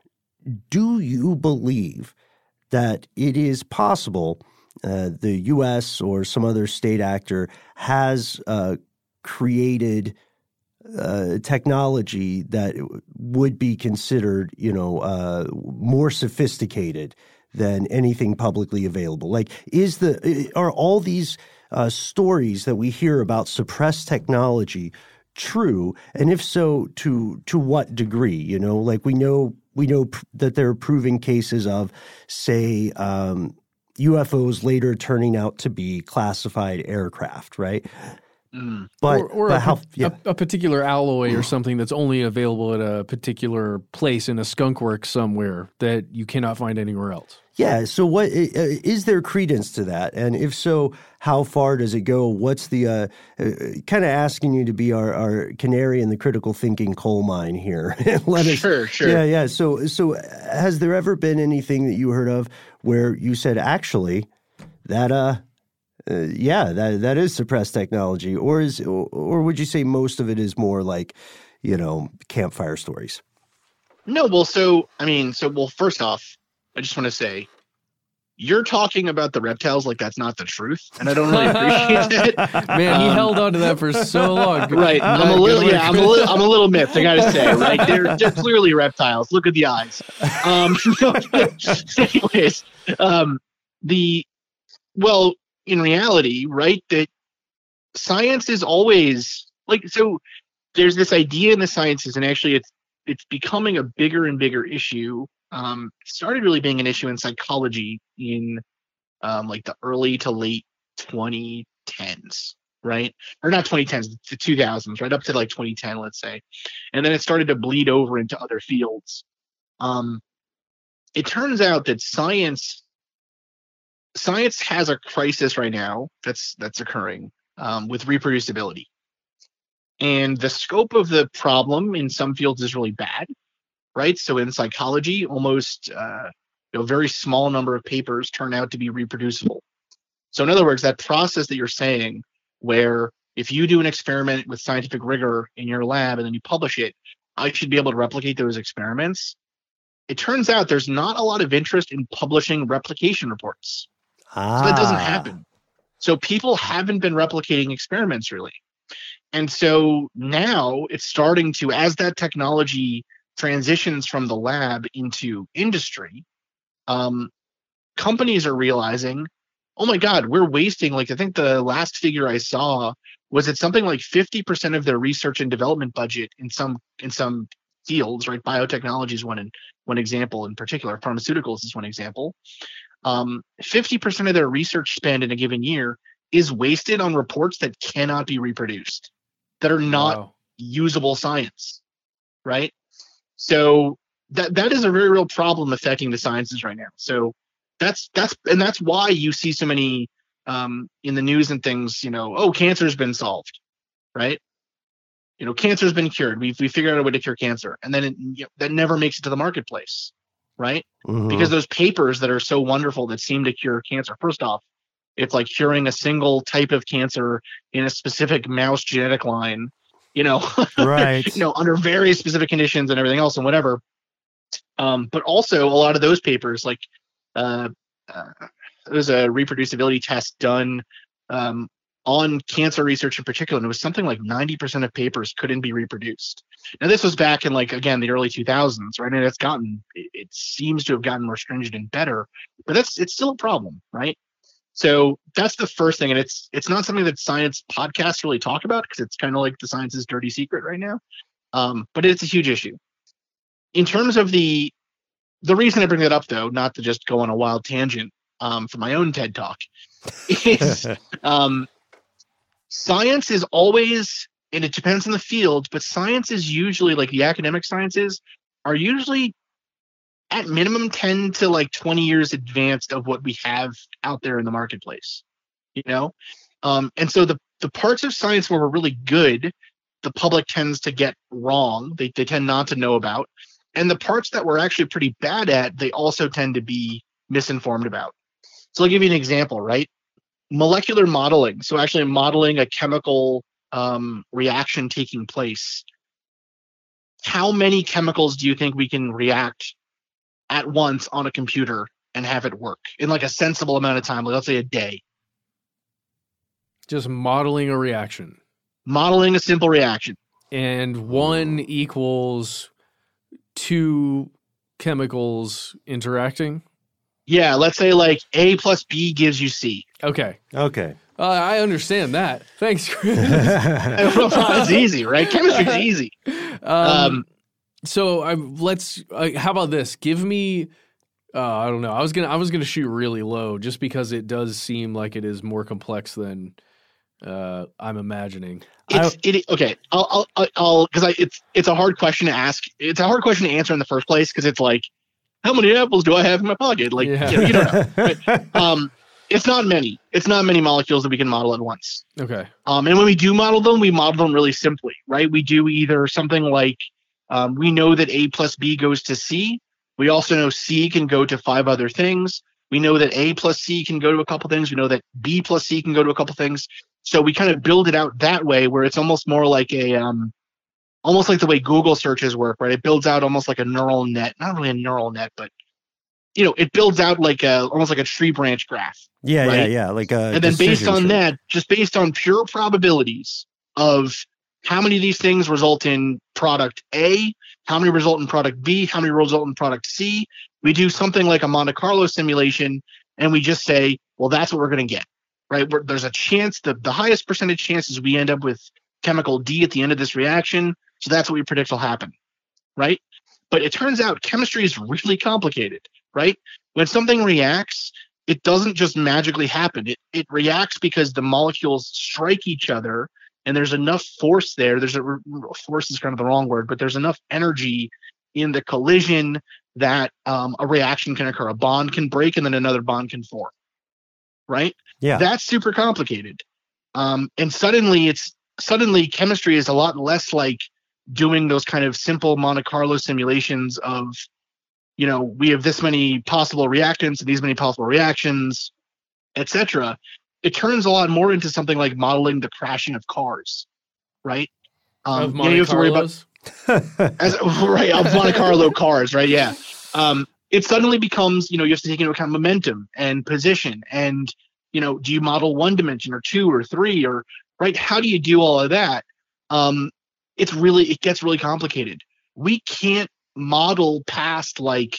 Do you believe that it is possible uh, the U S or some other state actor has uh, created uh, technology that would be considered, you know, uh, more sophisticated than anything publicly available? Like, is the are all these uh, stories that we hear about suppressed technology true? And if so, to to what degree? You know, like we know we know pr- that there are proven cases of, say, um, U F Os later turning out to be classified aircraft, right? Mm. But, or, or but a, how, yeah. a, a particular alloy or something that's only available at a particular place in a skunkworks somewhere that you cannot find anywhere else. Yeah. So, what is there credence to that? And if so, how far does it go? What's the uh, uh, kind of asking you to be our, our canary in the critical thinking coal mine here? Let us, sure, sure. Yeah, yeah. So, so has there ever been anything that you heard of where you said, actually, that uh. Uh, yeah, that that is suppressed technology, or is or, or would you say most of it is more like, you know, campfire stories? No, well, so I mean, so well, first off, I just want to say, you're talking about the reptiles like that's not the truth, and I don't really appreciate it. Man, he um, held on to that for so long. Right, I'm a little, yeah, I'm a little, I'm a little miffed. I gotta say, right? They're they're clearly reptiles. Look at the eyes. Um, anyways, um, the well. In reality, right, that science is always like, so there's this idea in the sciences, and actually it's it's becoming a bigger and bigger issue. Um, it started really being an issue in psychology in um, like the early to late twenty tens, right? Or not twenty tens, the two thousands, right up to like twenty ten, let's say. And then it started to bleed over into other fields. Um, it turns out that science Science has a crisis right now that's that's occurring um, with reproducibility, and the scope of the problem in some fields is really bad, right? So in psychology, almost uh, you know, very small number of papers turn out to be reproducible. So in other words, that process that you're saying, where if you do an experiment with scientific rigor in your lab and then you publish it, I should be able to replicate those experiments. It turns out there's not a lot of interest in publishing replication reports. Ah. So that doesn't happen. So people haven't been replicating experiments really. And so now it's starting to, as that technology transitions from the lab into industry, um, companies are realizing, oh my God, we're wasting, like I think the last figure I saw was that something like fifty percent of their research and development budget in some in some fields, right? Biotechnology is one, in, one example in particular. Pharmaceuticals is one example. Um, fifty percent of their research spend in a given year is wasted on reports that cannot be reproduced, that are not wow. usable science, right? So that that is a very real problem affecting the sciences right now. So that's that's and that's why you see so many um, in the news and things, you know, oh, cancer's been solved, right? You know, cancer's been cured. We've we figured out a way to cure cancer, and then it, you know, that never makes it to the marketplace. Right? Mm-hmm. Because those papers that are so wonderful that seem to cure cancer, first off, it's like curing a single type of cancer in a specific mouse genetic line, you know, right. you know, under very specific conditions and everything else and whatever. Um, but also a lot of those papers, like uh, uh, there's a reproducibility test done um, on cancer research in particular, and it was something like ninety percent of papers couldn't be reproduced. Now, this was back in, like, again, the early two thousands, right? And it's gotten, it, it seems to have gotten more stringent and better, but that's, it's still a problem, right? So that's the first thing. And it's, it's not something that science podcasts really talk about because it's kind of like the science's dirty secret right now. Um, but it's a huge issue. In terms of the, the reason I bring that up, though, not to just go on a wild tangent um, for my own TED talk, is um, science is always, and it depends on the field, but science is usually, like the academic sciences, are usually at minimum ten to like twenty years advanced of what we have out there in the marketplace, you know? Um, and so the, the parts of science where we're really good, the public tends to get wrong. They, they tend not to know about. And the parts that we're actually pretty bad at, they also tend to be misinformed about. So I'll give you an example, right? Molecular modeling. So actually modeling a chemical um, reaction taking place. How many chemicals do you think we can react at once on a computer and have it work in like a sensible amount of time? Like let's say a day. Just modeling a reaction. Modeling a simple reaction. And one equals two chemicals interacting? Yeah, let's say like A plus B gives you C. Okay. Okay. Uh, I understand that. Thanks, Chris. It's easy, right? Chemistry's easy. Um, Um, so I, let's. Uh, how about this? Give me. Uh, I don't know. I was gonna. I was gonna shoot really low, just because it does seem like it is more complex than uh, I'm imagining. It's it okay. I'll I'll I'll because I it's it's a hard question to ask. It's a hard question to answer in the first place because it's like, how many apples do I have in my pocket? Like Yeah. you, know, you don't know. But, um, it's not many. It's not many molecules that we can model at once. Okay. Um, and when we do model them, we model them really simply, right? We do either something like um, we know that A plus B goes to C. We also know C can go to five other things. We know that A plus C can go to a couple things. We know that B plus C can go to a couple things. So we kind of build it out that way, where it's almost more like a, um, almost like the way Google searches work, right? It builds out almost like a neural net, not really a neural net, but you know, it builds out like a almost like a tree branch graph. Yeah, right? yeah, yeah. Like a And then based decision on tree. that, just based on pure probabilities of how many of these things result in product A, how many result in product B, how many result in product C, we do something like a Monte Carlo simulation, and we just say, well, that's what we're going to get, right? We're, there's a chance, the, the highest percentage chances we end up with chemical D at the end of this reaction, so that's what we predict will happen, right? But it turns out chemistry is really complicated, right? When something reacts, it doesn't just magically happen. It it reacts because the molecules strike each other, and there's enough force there. There's a force is kind of the wrong word, but there's enough energy in the collision that um, a reaction can occur. A bond can break, and then another bond can form. Right? Yeah. That's super complicated. Um, and suddenly, it's suddenly chemistry is a lot less like doing those kind of simple Monte Carlo simulations of, you know, we have this many possible reactants and these many possible reactions, et cetera. It turns a lot more into something like modeling the crashing of cars, right? Um, Of you know, you have to worry about Carlos? as right of Monte Carlo cars, right? Yeah. Um, it suddenly becomes, you know, you have to take into account momentum and position, and you know, do you model one dimension or two or three or right? How do you do all of that? Um, it's really it gets really complicated. We can't model past like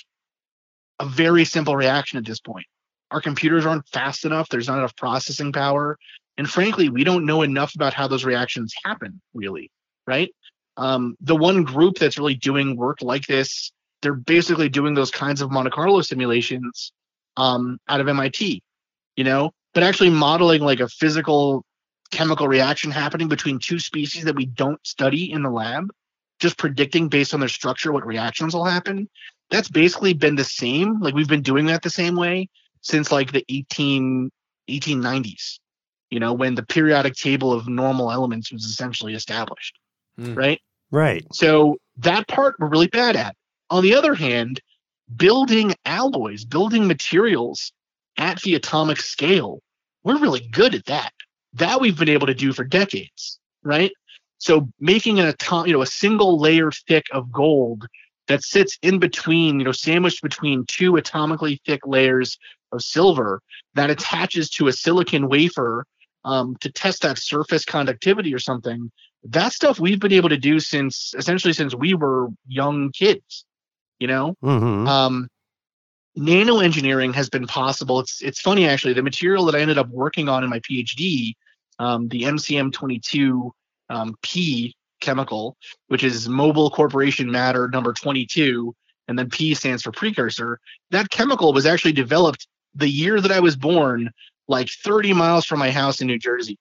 a very simple reaction at this point. Our computers aren't fast enough. There's not enough processing power. And frankly, we don't know enough about how those reactions happen, really, right? Um, the one group that's really doing work like this, they're basically doing those kinds of Monte Carlo simulations um, out of M I T, you know, but actually modeling like a physical chemical reaction happening between two species that we don't study in the lab, just predicting based on their structure what reactions will happen. That's basically been the same. Like we've been doing that the same way since like the eighteen, eighteen nineties, you know, when the periodic table of normal elements was essentially established, Mm. right? Right. So that part we're really bad at. On the other hand, building alloys, building materials at the atomic scale, we're really good at that. That we've been able to do for decades, right? So making an atom, you know, a single layer thick of gold that sits in between, you know, sandwiched between two atomically thick layers of silver that attaches to a silicon wafer um, to test that surface conductivity or something. That stuff we've been able to do since essentially since we were young kids, you know. Mm-hmm. Um, nano engineering has been possible. It's it's funny actually. The material that I ended up working on in my PhD, um, the M C M twenty-two um, P chemical, which is Mobile Corporation Matter number twenty-two, and then P stands for precursor. That chemical was actually developed the year that I was born, like thirty miles from my house in New Jersey,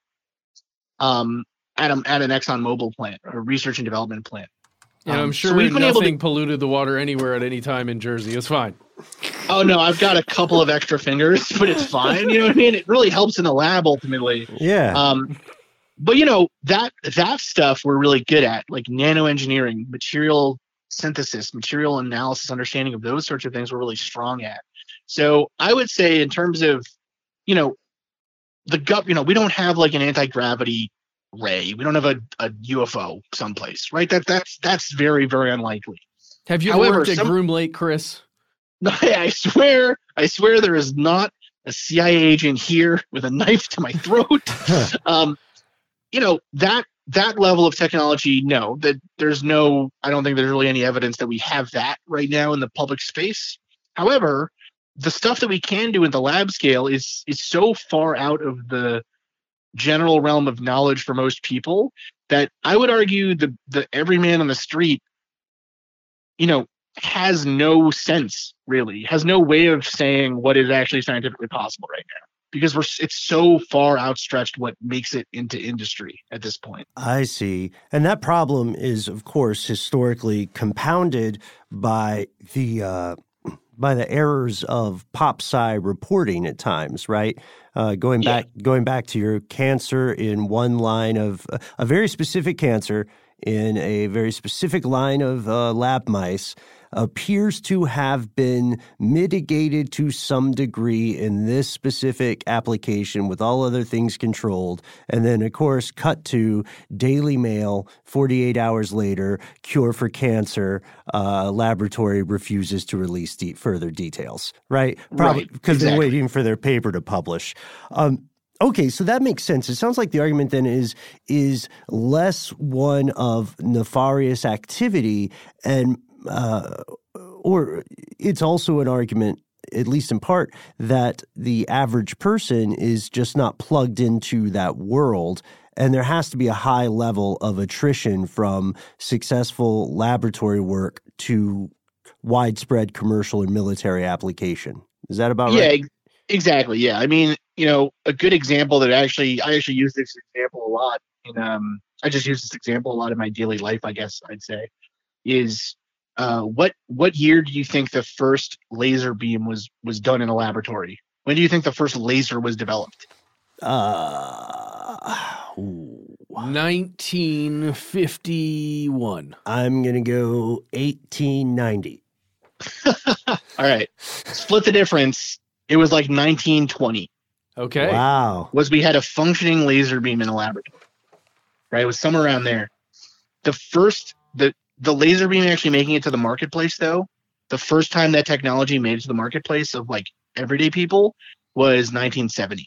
um, at, a, at an ExxonMobil plant, a research and development plant. And um, I'm sure so we've been nothing able to, polluted the water anywhere at any time in Jersey. It's fine. Oh, no, I've got a couple of extra fingers, but it's fine. You know what I mean? It really helps in the lab ultimately. Yeah. Um, but, you know, that that stuff we're really good at, like nanoengineering, material synthesis, material analysis, understanding of those sorts of things we're really strong at. So I would say in terms of, you know, the gut, you know, we don't have like an anti-gravity ray. We don't have a, a U F O someplace, right? That that's that's very, very unlikely. Have you However, ever worked at some, Groom Lake, Chris? No, I swear, I swear there is not a C I A agent here with a knife to my throat. um, you know, that that level of technology, no, that there's no, I don't think there's really any evidence that we have that right now in the public space. However, the stuff that we can do in the lab scale is is so far out of the general realm of knowledge for most people that I would argue the the every man on the street, you know, has no sense, really, has no way of saying what is actually scientifically possible right now, because we're it's so far outstretched what makes it into industry at this point. I see. And that problem is, of course, historically compounded by the uh, by the errors of pop sci reporting at times, right? Uh, going back yeah. going back to your cancer in one line of uh, a very specific cancer in a very specific line of uh, lab mice appears to have been mitigated to some degree in this specific application with all other things controlled. And then, of course, cut to Daily Mail, forty-eight hours later, cure for cancer, uh, laboratory refuses to release de- further details, right? Probably because right, exactly. they're waiting for their paper to publish. Um, Okay, so that makes sense. It sounds like the argument then is is less one of nefarious activity, and uh, or it's also an argument, at least in part, that the average person is just not plugged into that world, and there has to be a high level of attrition from successful laboratory work to widespread commercial and military application. Is that about yeah, right? Yeah, exactly. Yeah, I mean, you know, a good example that actually, I actually use this example a lot in, um, I just use this example a lot in my daily life, I guess I'd say, is uh, what, what year do you think the first laser beam was, was done in a laboratory? When do you think the first laser was developed? Uh, nineteen fifty-one. I'm going to go eighteen ninety. All right. Split the difference. It was like nineteen twenty. Okay. Wow. Was we had a functioning laser beam in a laboratory, right? It was somewhere around there. The first, the, the laser beam actually making it to the marketplace, though, the first time that technology made it to the marketplace of like everyday people was nineteen seventy.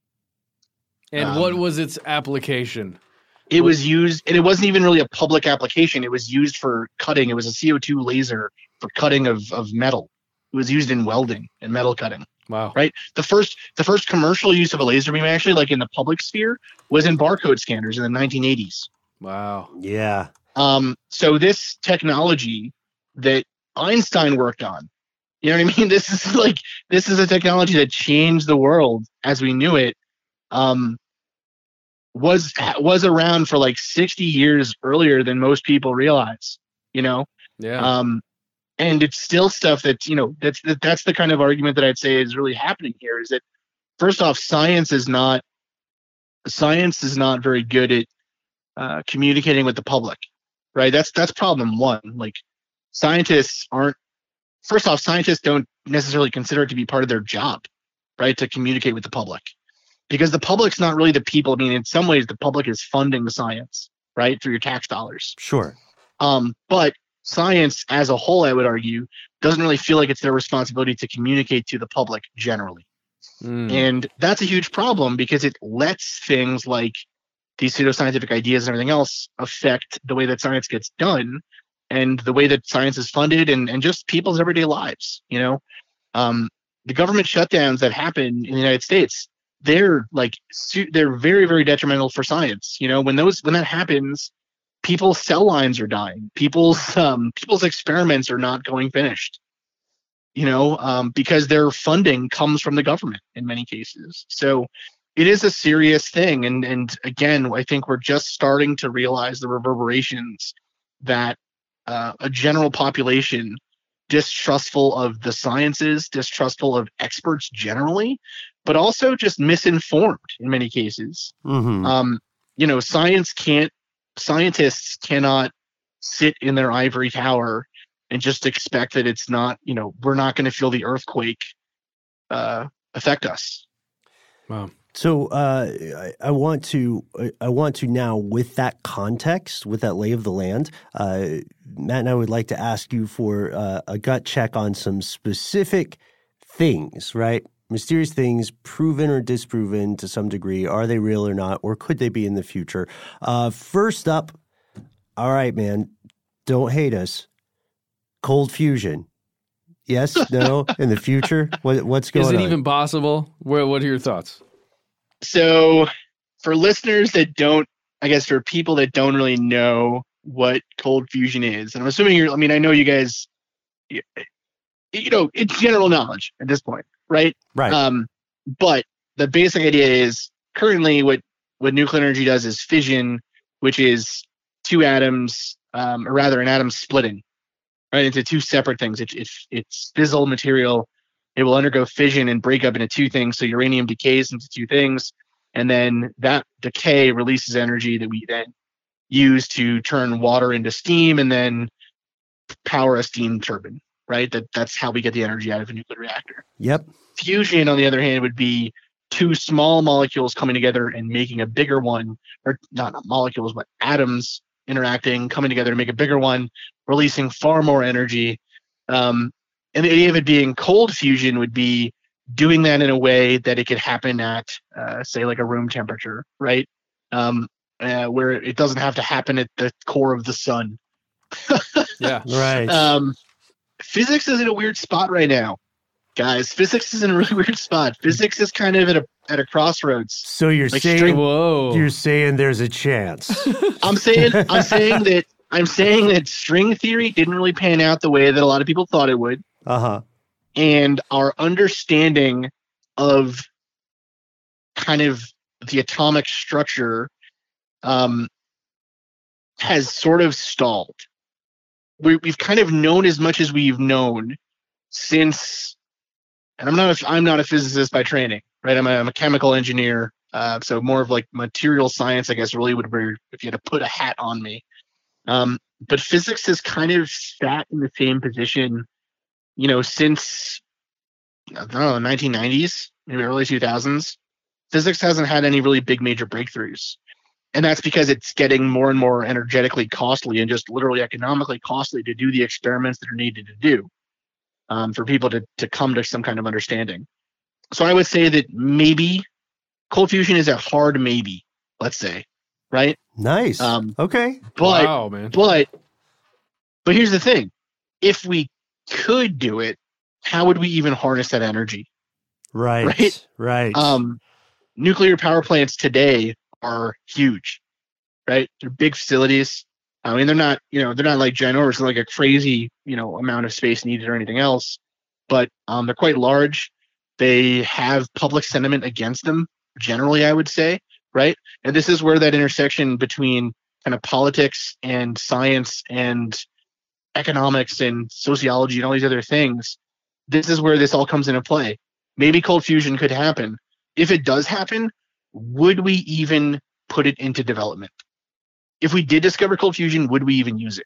And um, what was its application? It was used, and it wasn't even really a public application. It was used for cutting. It was a C O two laser for cutting of, of metal. It was used in welding and metal cutting. Wow. Right. The first the first commercial use of a laser beam, actually, like in the public sphere, was in barcode scanners in the nineteen eighties. Wow. Yeah. Um, so this technology that Einstein worked on, you know what I mean? This is like this is a technology that changed the world as we knew it. Um, was was around for like sixty years earlier than most people realize. You know. Yeah. Um, And it's still stuff that, you know, that's that's the kind of argument that I'd say is really happening here, is that, first off, science is not science is not very good at uh, communicating with the public, right? That's that's problem one. Like, scientists aren't, first off, scientists don't necessarily consider it to be part of their job, right, to communicate with the public, because the public's not really the people. I mean, in some ways, the public is funding the science, right, through your tax dollars. Sure. Um, but science as a whole, I would argue, doesn't really feel like it's their responsibility to communicate to the public generally. Mm. And that's a huge problem, because it lets things like these pseudoscientific ideas and everything else affect the way that science gets done and the way that science is funded, and, and just people's everyday lives. You know, um, the government shutdowns that happen in the United States, they're like, they're very, very detrimental for science. You know, when those, when that happens, people's cell lines are dying. People's um, people's experiments are not going finished. You know, um, because their funding comes from the government in many cases. So it is a serious thing. And and again, I think we're just starting to realize the reverberations that uh, a general population distrustful of the sciences, distrustful of experts generally, but also just misinformed in many cases. Mm-hmm. Um, you know, science can't, scientists cannot sit in their ivory tower and just expect that it's not, you know, we're not going to feel the earthquake uh, affect us. Wow. So uh, I, I want to I want to now, with that context, with that lay of the land, uh, Matt and I would like to ask you for uh, a gut check on some specific things, right? Mysterious things, proven or disproven to some degree. Are they real or not, or could they be in the future? Uh, first up, all right, man, don't hate us. Cold fusion. Yes, no, in the future? What, what's going on? Is it on? Even possible? What, what are your thoughts? So for listeners that don't, I guess for people that don't really know what cold fusion is, and I'm assuming you're, I mean, I know you guys, you, you know, it's general knowledge at this point, right? Right. Um, but the basic idea is currently what, what nuclear energy does is fission, which is two atoms, um, or rather an atom splitting, right, into two separate things. It's, it's, it's fissile material. It will undergo fission and break up into two things. So uranium decays into two things, and then that decay releases energy that we then use to turn water into steam and then power a steam turbine, right? That that's how we get the energy out of a nuclear reactor. Yep. Fusion, on the other hand, would be two small molecules coming together and making a bigger one, or not, not molecules, but atoms interacting, coming together to make a bigger one, releasing far more energy. Um, And the idea of it being cold fusion would be doing that in a way that it could happen at, uh, say, like a room temperature, right? Um, uh, where it doesn't have to happen at the core of the sun. Yeah, right. Um, physics is in a weird spot right now, guys. Physics is in a really weird spot. Physics is kind of at a at a crossroads. So you're like saying, string- whoa, you're saying there's a chance. I'm saying, I'm saying that, I'm saying that string theory didn't really pan out the way that a lot of people thought it would. Uh-huh. And our understanding of kind of the atomic structure um, has sort of stalled. We, we've kind of known as much as we've known since, and I'm not a, I'm not a physicist by training, right? I'm a, I'm a chemical engineer, uh, so more of like material science, I guess, really would be if you had to put a hat on me. Um, but physics has kind of sat in the same position, you know, since, I don't know, the nineteen nineties, maybe early two thousands. Physics hasn't had any really big major breakthroughs. And that's because it's getting more and more energetically costly and just literally economically costly to do the experiments that are needed to do um, for people to, to come to some kind of understanding. So I would say that maybe cold fusion is a hard maybe, let's say, right? Nice. Um, okay. But, wow, man. But, but here's the thing. If we could do it, how would we even harness that energy? Right. Right. Right. Um, nuclear power plants today are huge, right? They're big facilities. I mean, they're not, you know, they're not like ginormous, like a crazy, you know, amount of space needed or anything else, but um, they're quite large. They have public sentiment against them, generally, I would say, right? And this is where that intersection between kind of politics and science and economics and sociology and all these other things, this is where this all comes into play. Maybe cold fusion could happen. If it does happen, would we even put it into development? If we did discover cold fusion, would we even use it?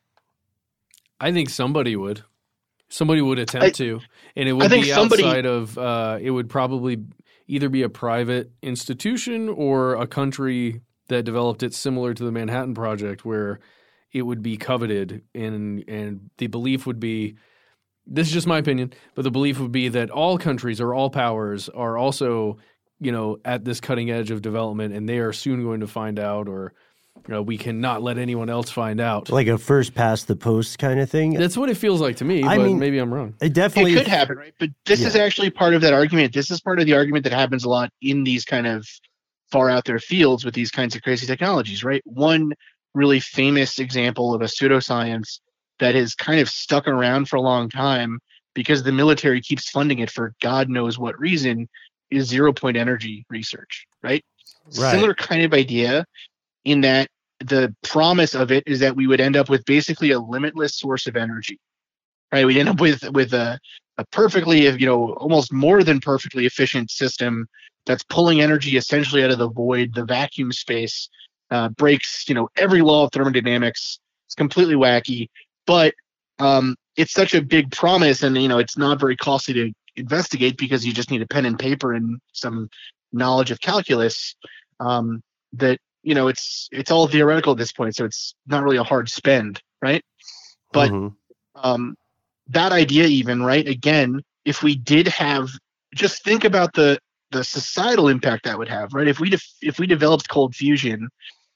I think somebody would. Somebody would attempt I, to, and it would I think be somebody, outside of. Uh, it would probably either be a private institution or a country that developed it, similar to the Manhattan Project, where it would be coveted, and and the belief would be. This is just my opinion, but the belief would be that all countries or all powers are also, you know, at this cutting edge of development, and they are soon going to find out, or you know, we cannot let anyone else find out. Like a first past the post kind of thing. That's what it feels like to me, I but mean, maybe I'm wrong. It definitely it could happen, right? But this yeah. is actually part of that argument. This is part of the argument that happens a lot in these kind of far out there fields with these kinds of crazy technologies, right? One really famous example of a pseudoscience that has kind of stuck around for a long time because the military keeps funding it for God knows what reason, is zero point energy research, right? Right. Similar kind of idea in that the promise of it is that we would end up with basically a limitless source of energy, right? We'd end up with with a, a perfectly, you know, almost more than perfectly efficient system that's pulling energy essentially out of the void, the vacuum space, uh, breaks, you know, every law of thermodynamics. It's completely wacky, but um, it's such a big promise, and you know, it's not very costly to investigate because you just need a pen and paper and some knowledge of calculus. Um, that you know, it's it's all theoretical at this point, so it's not really a hard spend, right? But mm-hmm. um, that idea, even right, again, if we did have, just think about the the societal impact that would have, right? If we def- if we developed cold fusion,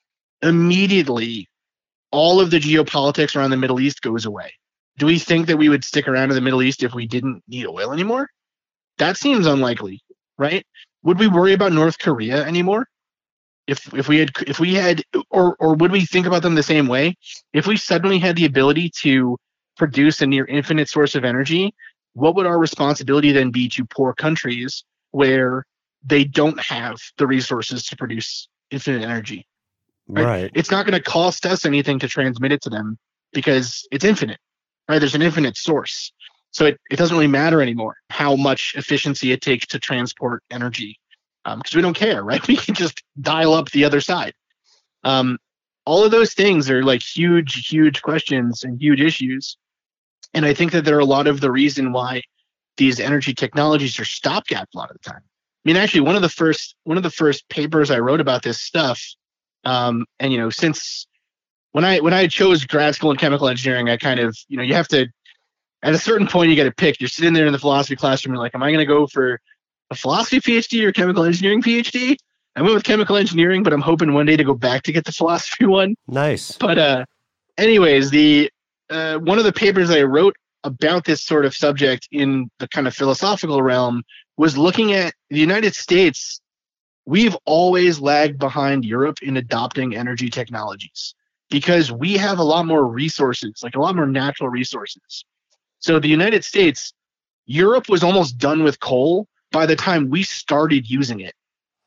immediately all of the geopolitics around the Middle East goes away. Do we think that we would stick around in the Middle East if we didn't need oil anymore? That seems unlikely, right? Would we worry about North Korea anymore? If if we had if we had or or would we think about them the same way? If we suddenly had the ability to produce a near infinite source of energy, what would our responsibility then be to poor countries where they don't have the resources to produce infinite energy? Right. Right. It's not going to cost us anything to transmit it to them because it's infinite, right? There's an infinite source. So it, it doesn't really matter anymore how much efficiency it takes to transport energy because um, we don't care, right? We can just dial up the other side. Um, all of those things are like huge, huge questions and huge issues. And I think that they're a lot of the reason why these energy technologies are stopgaps a lot of the time. I mean, actually, one of the first one of the first papers I wrote about this stuff, um, and you know, since when I when I chose grad school in chemical engineering, I kind of, you know, you have to, at a certain point, you got to pick. You're sitting there in the philosophy classroom, you're like, am I going to go for a philosophy PhD or chemical engineering PhD? I went with chemical engineering, but I'm hoping one day to go back to get the philosophy one. Nice. But uh, anyways, the uh, one of the papers I wrote about this sort of subject in the kind of philosophical realm was looking at the United States. We've always lagged behind Europe in adopting energy technologies because we have a lot more resources, like a lot more natural resources. So the United States, Europe was almost done with coal by the time we started using it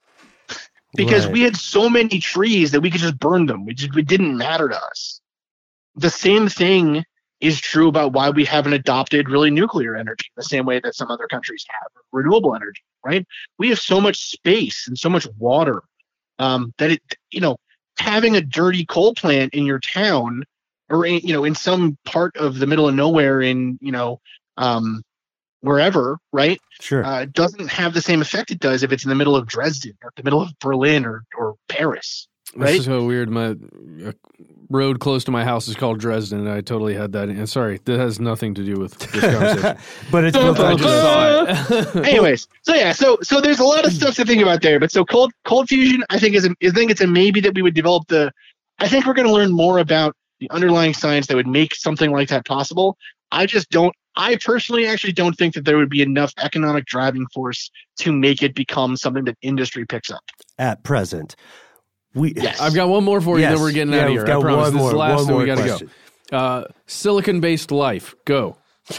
because right. we had so many trees that we could just burn them. We just, it didn't matter to us. The same thing is true about why we haven't adopted really nuclear energy the same way that some other countries have, renewable energy, right? We have so much space and so much water um, that it, you know, having a dirty coal plant in your town or, in, you know, in some part of the middle of nowhere in, you know, um, wherever, right? Sure. Uh, doesn't have the same effect it does if it's in the middle of Dresden or the middle of Berlin or, or Paris. Right? This is so weird. My uh, road close to my house is called Dresden, and I totally had that. And sorry, that has nothing to do with this conversation. But it's built I just saw it. Anyways, so yeah, so so there's a lot of stuff to think about there. But so cold cold fusion, I think is a, I think it's a maybe that we would develop the. I think we're going to learn more about the underlying science that would make something like that possible. I just don't. I personally actually don't think that there would be enough economic driving force to make it become something that industry picks up at present. We, yes. I've got one more for you, yes. then we're getting yeah, out of here. I promise. This more, is the last, and we got question. to go. Uh, silicon-based life. Go.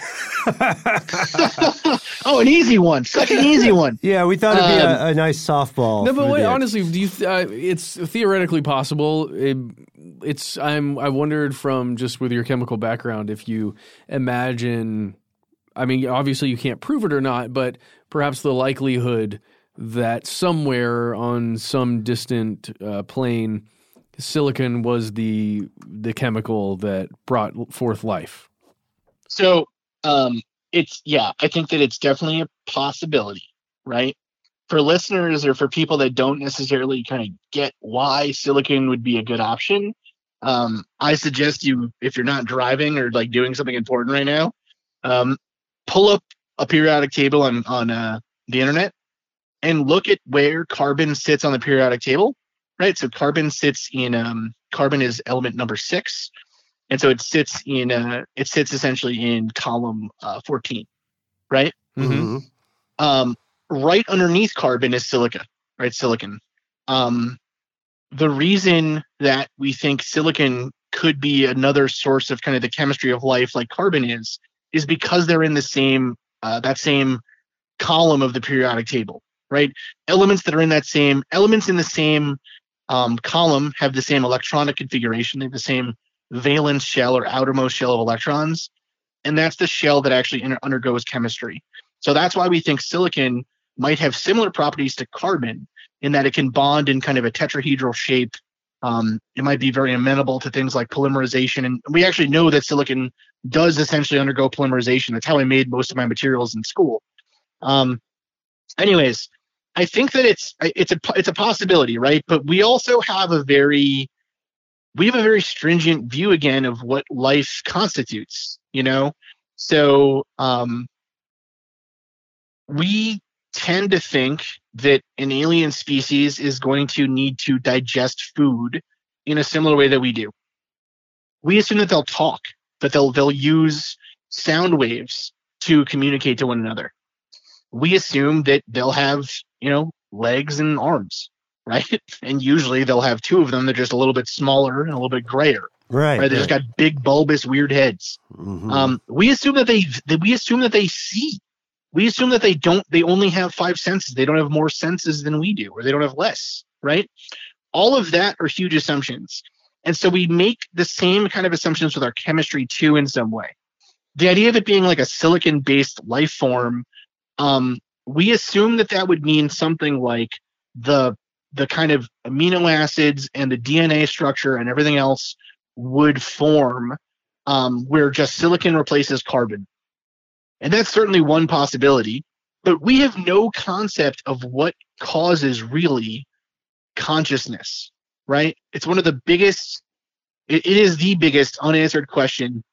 Oh, an easy one. Such an easy one. Yeah, we thought it'd be um, a, a nice softball. No, but wait, honestly, do you? Th- uh, it's theoretically possible. It, it's. I'm. I wondered from just with your chemical background if you imagine. I mean, obviously you can't prove it or not, but perhaps the likelihood that somewhere on some distant uh, plane, silicon was the the chemical that brought forth life. So um, it's yeah, I think that it's definitely a possibility, right? For listeners or for people that don't necessarily kind of get why silicon would be a good option, um, I suggest you, if you're not driving or like doing something important right now, um, pull up a periodic table on on uh, the internet and look at where carbon sits on the periodic table, right? So carbon sits in um, carbon is element number six, and so it sits in uh, it sits essentially in column uh, fourteen, right? Mm-hmm. Um, right underneath carbon is silica, right? Silicon. Um, the reason that we think silicon could be another source of kind of the chemistry of life like carbon is, is because they're in the same, uh, that same column of the periodic table, right? Elements that are in that same, elements in the same um, column have the same electronic configuration. They have the same valence shell or outermost shell of electrons. And that's the shell that actually inter- undergoes chemistry. So that's why we think silicon might have similar properties to carbon in that it can bond in kind of a tetrahedral shape. Um, it might be very amenable to things like polymerization. And we actually know that silicon does essentially undergo polymerization. That's how I made most of my materials in school. Um, anyways, I think that it's it's a it's a possibility, right? But we also have a very we have a very stringent view again of what life constitutes, you know? So um, we tend to think that an alien species is going to need to digest food in a similar way that we do. We assume that they'll talk, that they'll they'll use sound waves to communicate to one another. We assume that they'll have, you know, legs and arms, right? And usually they'll have two of them. They're just a little bit smaller and a little bit grayer. Right. Right. They right. just got big, bulbous, weird heads. Mm-hmm. Um, we assume that they that we assume that they see. We assume that they don't. They only have five senses. They don't have more senses than we do, or they don't have less. Right. All of that are huge assumptions, and so we make the same kind of assumptions with our chemistry too, in some way. The idea of it being like a silicon-based life form. Um, we assume that that would mean something like the the kind of amino acids and the D N A structure and everything else would form um, where just silicon replaces carbon. And that's certainly one possibility, but we have no concept of what causes really consciousness, right? It's one of the biggest, it, it is the biggest unanswered question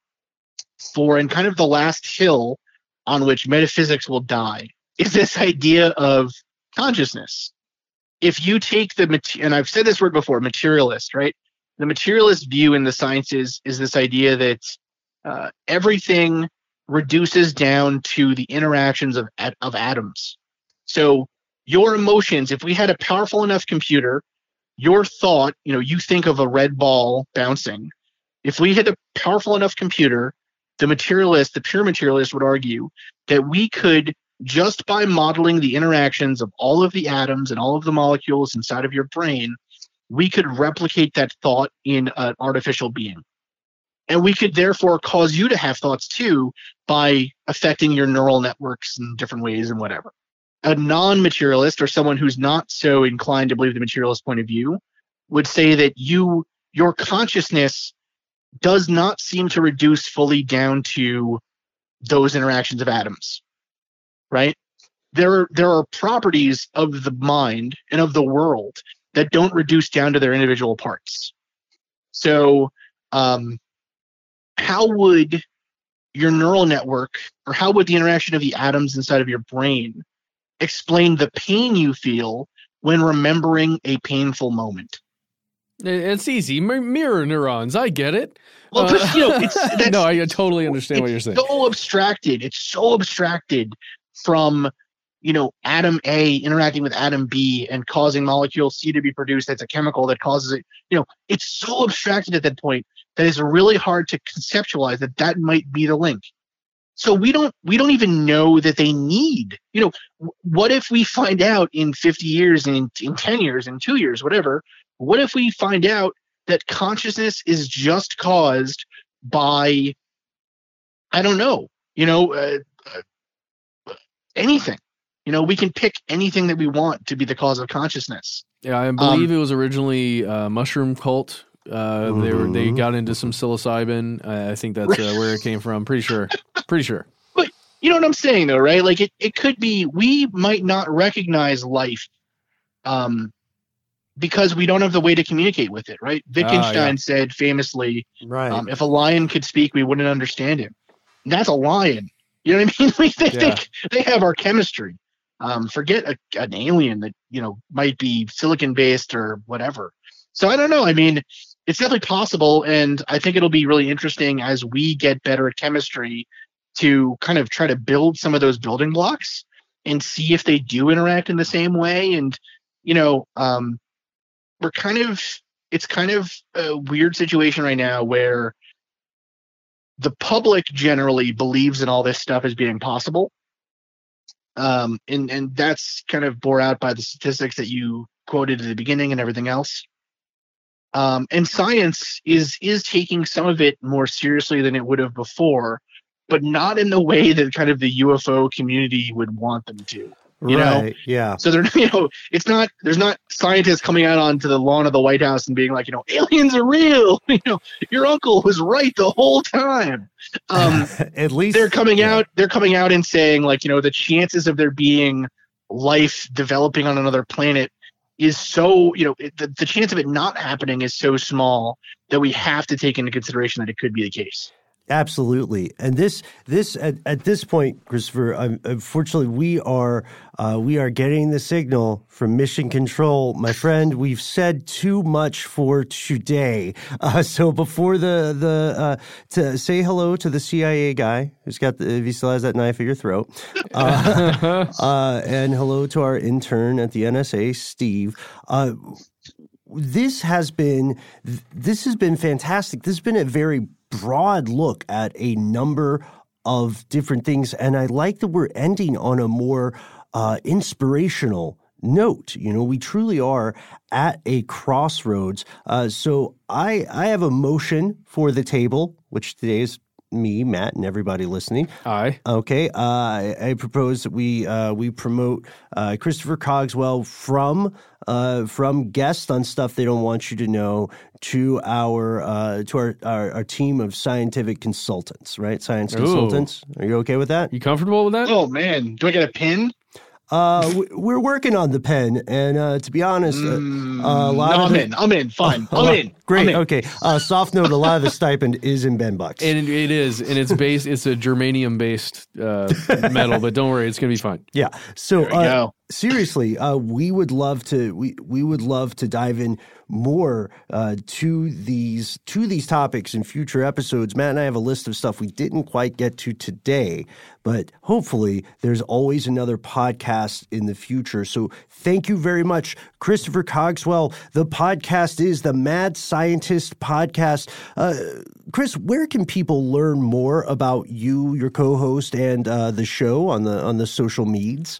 for, and kind of the last hill on which metaphysics will die, is this idea of consciousness. If you take the, and I've said this word before, materialist, right? The materialist view in the sciences is this idea that uh, everything reduces down to the interactions of, of atoms. So your emotions, if we had a powerful enough computer, your thought, you know, you think of a red ball bouncing. If we had a powerful enough computer, the materialist, the pure materialist would argue that we could, just by modeling the interactions of all of the atoms and all of the molecules inside of your brain, we could replicate that thought in an artificial being. And we could therefore cause you to have thoughts too by affecting your neural networks in different ways and whatever. A non-materialist, or someone who's not so inclined to believe the materialist point of view, would say that you, your consciousness does not seem to reduce fully down to those interactions of atoms, right? There, there are properties of the mind and of the world that don't reduce down to their individual parts. So um, how would your neural network, or how would the interaction of the atoms inside of your brain explain the pain you feel when remembering a painful moment? It's easy. Mirror neurons. I get it. Well, uh, you know, it's, that's, no, I totally understand it's what you're saying. So abstracted. It's so abstracted from, you know, atom A interacting with atom B and causing molecule C to be produced. That's a chemical that causes it. You know, it's so abstracted at that point that it's really hard to conceptualize that that might be the link. So we don't we don't even know that they need, you know, w- what if we find out in fifty years, in, in ten years, in two years, whatever, what if we find out that consciousness is just caused by, I don't know, you know, uh, uh, anything. You know, we can pick anything that we want to be the cause of consciousness. Yeah, I believe Um, it was originally a mushroom cult. Uh, Mm-hmm. They were they got into some psilocybin. Uh, I think that's uh, where it came from. Pretty sure. Pretty sure. But you know what I'm saying, though, right? Like it, it could be we might not recognize life um, because we don't have the way to communicate with it, right? Wittgenstein Ah, yeah. said famously, Right. um, if a lion could speak, we wouldn't understand him. And that's a lion. You know what I mean? Like they Yeah. think they have our chemistry. Um, forget a, an alien that, you know, might be silicon based or whatever. So I don't know. I mean, it's definitely possible. And I think it'll be really interesting as we get better at chemistry to kind of try to build some of those building blocks and see if they do interact in the same way. And, you know, um, we're kind of it's kind of a weird situation right now where the public generally believes in all this stuff as being possible. Um, and, and that's kind of bore out by the statistics that you quoted at the beginning and everything else. Um, and science is is taking some of it more seriously than it would have before, but not in the way that kind of the U F O community would want them to. You right. know? Yeah. So they're, you know, it's not, there's not scientists coming out onto the lawn of the White House and being like, you know, aliens are real. You know, your uncle was right the whole time. Um, At least they're coming yeah. out, they're coming out and saying like, you know, the chances of there being life developing on another planet is so, you know, it, the, the chance of it not happening is so small that we have to take into consideration that it could be the case. Absolutely, and this this at, at this point, Christopher. Um, unfortunately, we are uh, we are getting the signal from Mission Control, my friend. We've said too much for today. Uh, so before the the uh, to say hello to the C I A guy who's got the, if he still has that knife at your throat, uh, uh, and hello to our intern at the N S A, Steve. Uh, this has been this has been fantastic. This has been a very broad look at a number of different things. And I like that we're ending on a more uh, inspirational note. You know, we truly are at a crossroads. Uh, so I, I have a motion for the table, which today is me, Matt, and everybody listening. Aye. Okay. Uh, I, I propose that we uh, we promote uh, Christopher Cogswell from uh, from guests on stuff they don't want you to know to our uh, to our, our our team of scientific consultants. Right, science Ooh. consultants. Are you okay with that? You comfortable with that? Oh man, do I get a pin? Uh, we're working on the pen, and uh, to be honest, uh, Mm, a lot no, of I'm it, in. I'm in. Fine. a I'm lot- in. Great. I'm in. Okay. Uh, soft note: a lot of the stipend is in Ben bucks. And it, it is, and it's based. It's a germanium based uh, metal, but don't worry, it's gonna be fine. Yeah. So There we uh, go. seriously, uh, we would love to we we would love to dive in more uh, to these to these topics in future episodes. Matt and I have a list of stuff we didn't quite get to today, but hopefully there's always another podcast in the future. So thank you very much, Christopher Cogswell. The podcast is the Mad Scientist Podcast. Uh, Chris, where can people learn more about you, your co-host, and uh, the show on the on the social medias?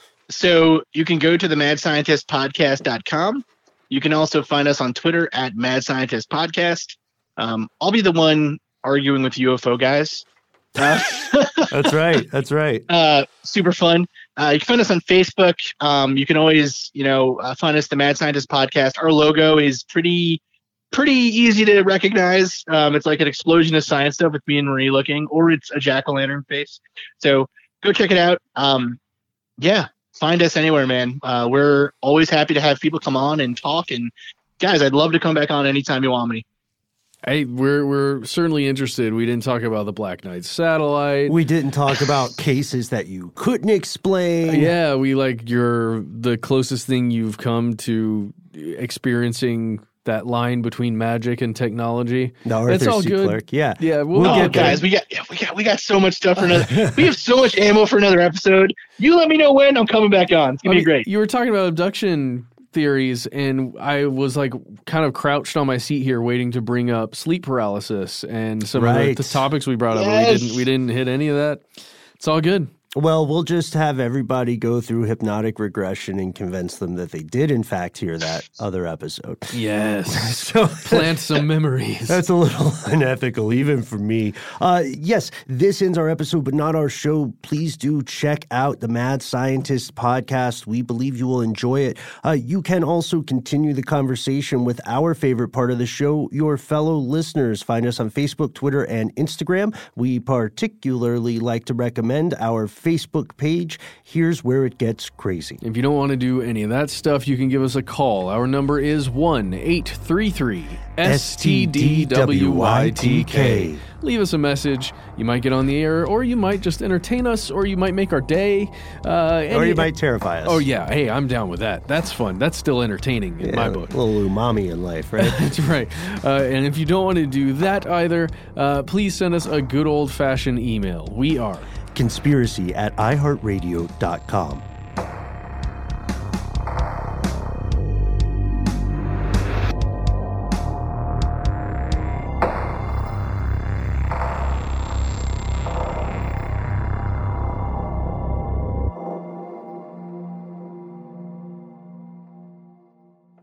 So you can go to the mad scientist podcast dot com. You can also find us on Twitter at Mad Scientist Podcast. Um, I'll be the one arguing with U F O guys. Uh, That's right. That's right. uh, super fun. Uh, you can find us on Facebook. Um, you can always, you know, uh, find us the Mad Scientist Podcast. Our logo is pretty, pretty easy to recognize. Um, it's like an explosion of science stuff with me and Marie looking, or it's a jack-o'-lantern face. So go check it out. Um, yeah. Find us anywhere, man. Uh, we're always happy to have people come on and talk. And guys, I'd love to come back on anytime you want me. Hey, we're we're certainly interested. We didn't talk about the Black Knight satellite. We didn't talk about cases that you couldn't explain. Yeah, we like your the closest thing you've come to experiencing that line between magic and technology. No, Arthur That's all C. good. Clarke. Yeah. Yeah, we'll, We'll Oh, get there. guys, we got yeah, we got we got so much stuff for another. We have so much ammo for another episode. You let me know when I'm coming back on. It's gonna I be mean, great. You were talking about abduction theories, and I was like kind of crouched on my seat here, waiting to bring up sleep paralysis and some of Right. the, the topics we brought up. But we Yes. didn't we didn't hit any of that. It's all good. Well, we'll just have everybody go through hypnotic regression and convince them that they did, in fact, hear that other episode. Yes. So Plant some memories. that's a little unethical, even for me. Uh, yes, this ends our episode, but not our show. Please do check out the Mad Scientist Podcast. We believe you will enjoy it. Uh, you can also continue the conversation with our favorite part of the show, your fellow listeners. Find us on Facebook, Twitter, and Instagram. We particularly like to recommend our Facebook page. Here's where it gets crazy. If you don't want to do any of that stuff, you can give us a call. Our number is one eight three three S T D W Y T K. Leave us a message. You might get on the air, or you might just entertain us, or you might make our day. Uh, Or any- you might terrify us. Oh, yeah. Hey, I'm down with that. That's fun. That's still entertaining in Yeah, my a book. little umami in life, right? That's right. Uh, and if you don't want to do that either, uh, please send us a good old-fashioned email. We are Conspiracy at i heart radio dot com.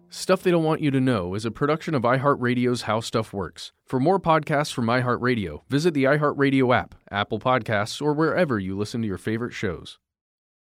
Stuff They Don't Want You to Know is a production of iHeartRadio's How Stuff Works. For more podcasts from iHeartRadio, visit the iHeartRadio app, Apple Podcasts, or wherever you listen to your favorite shows.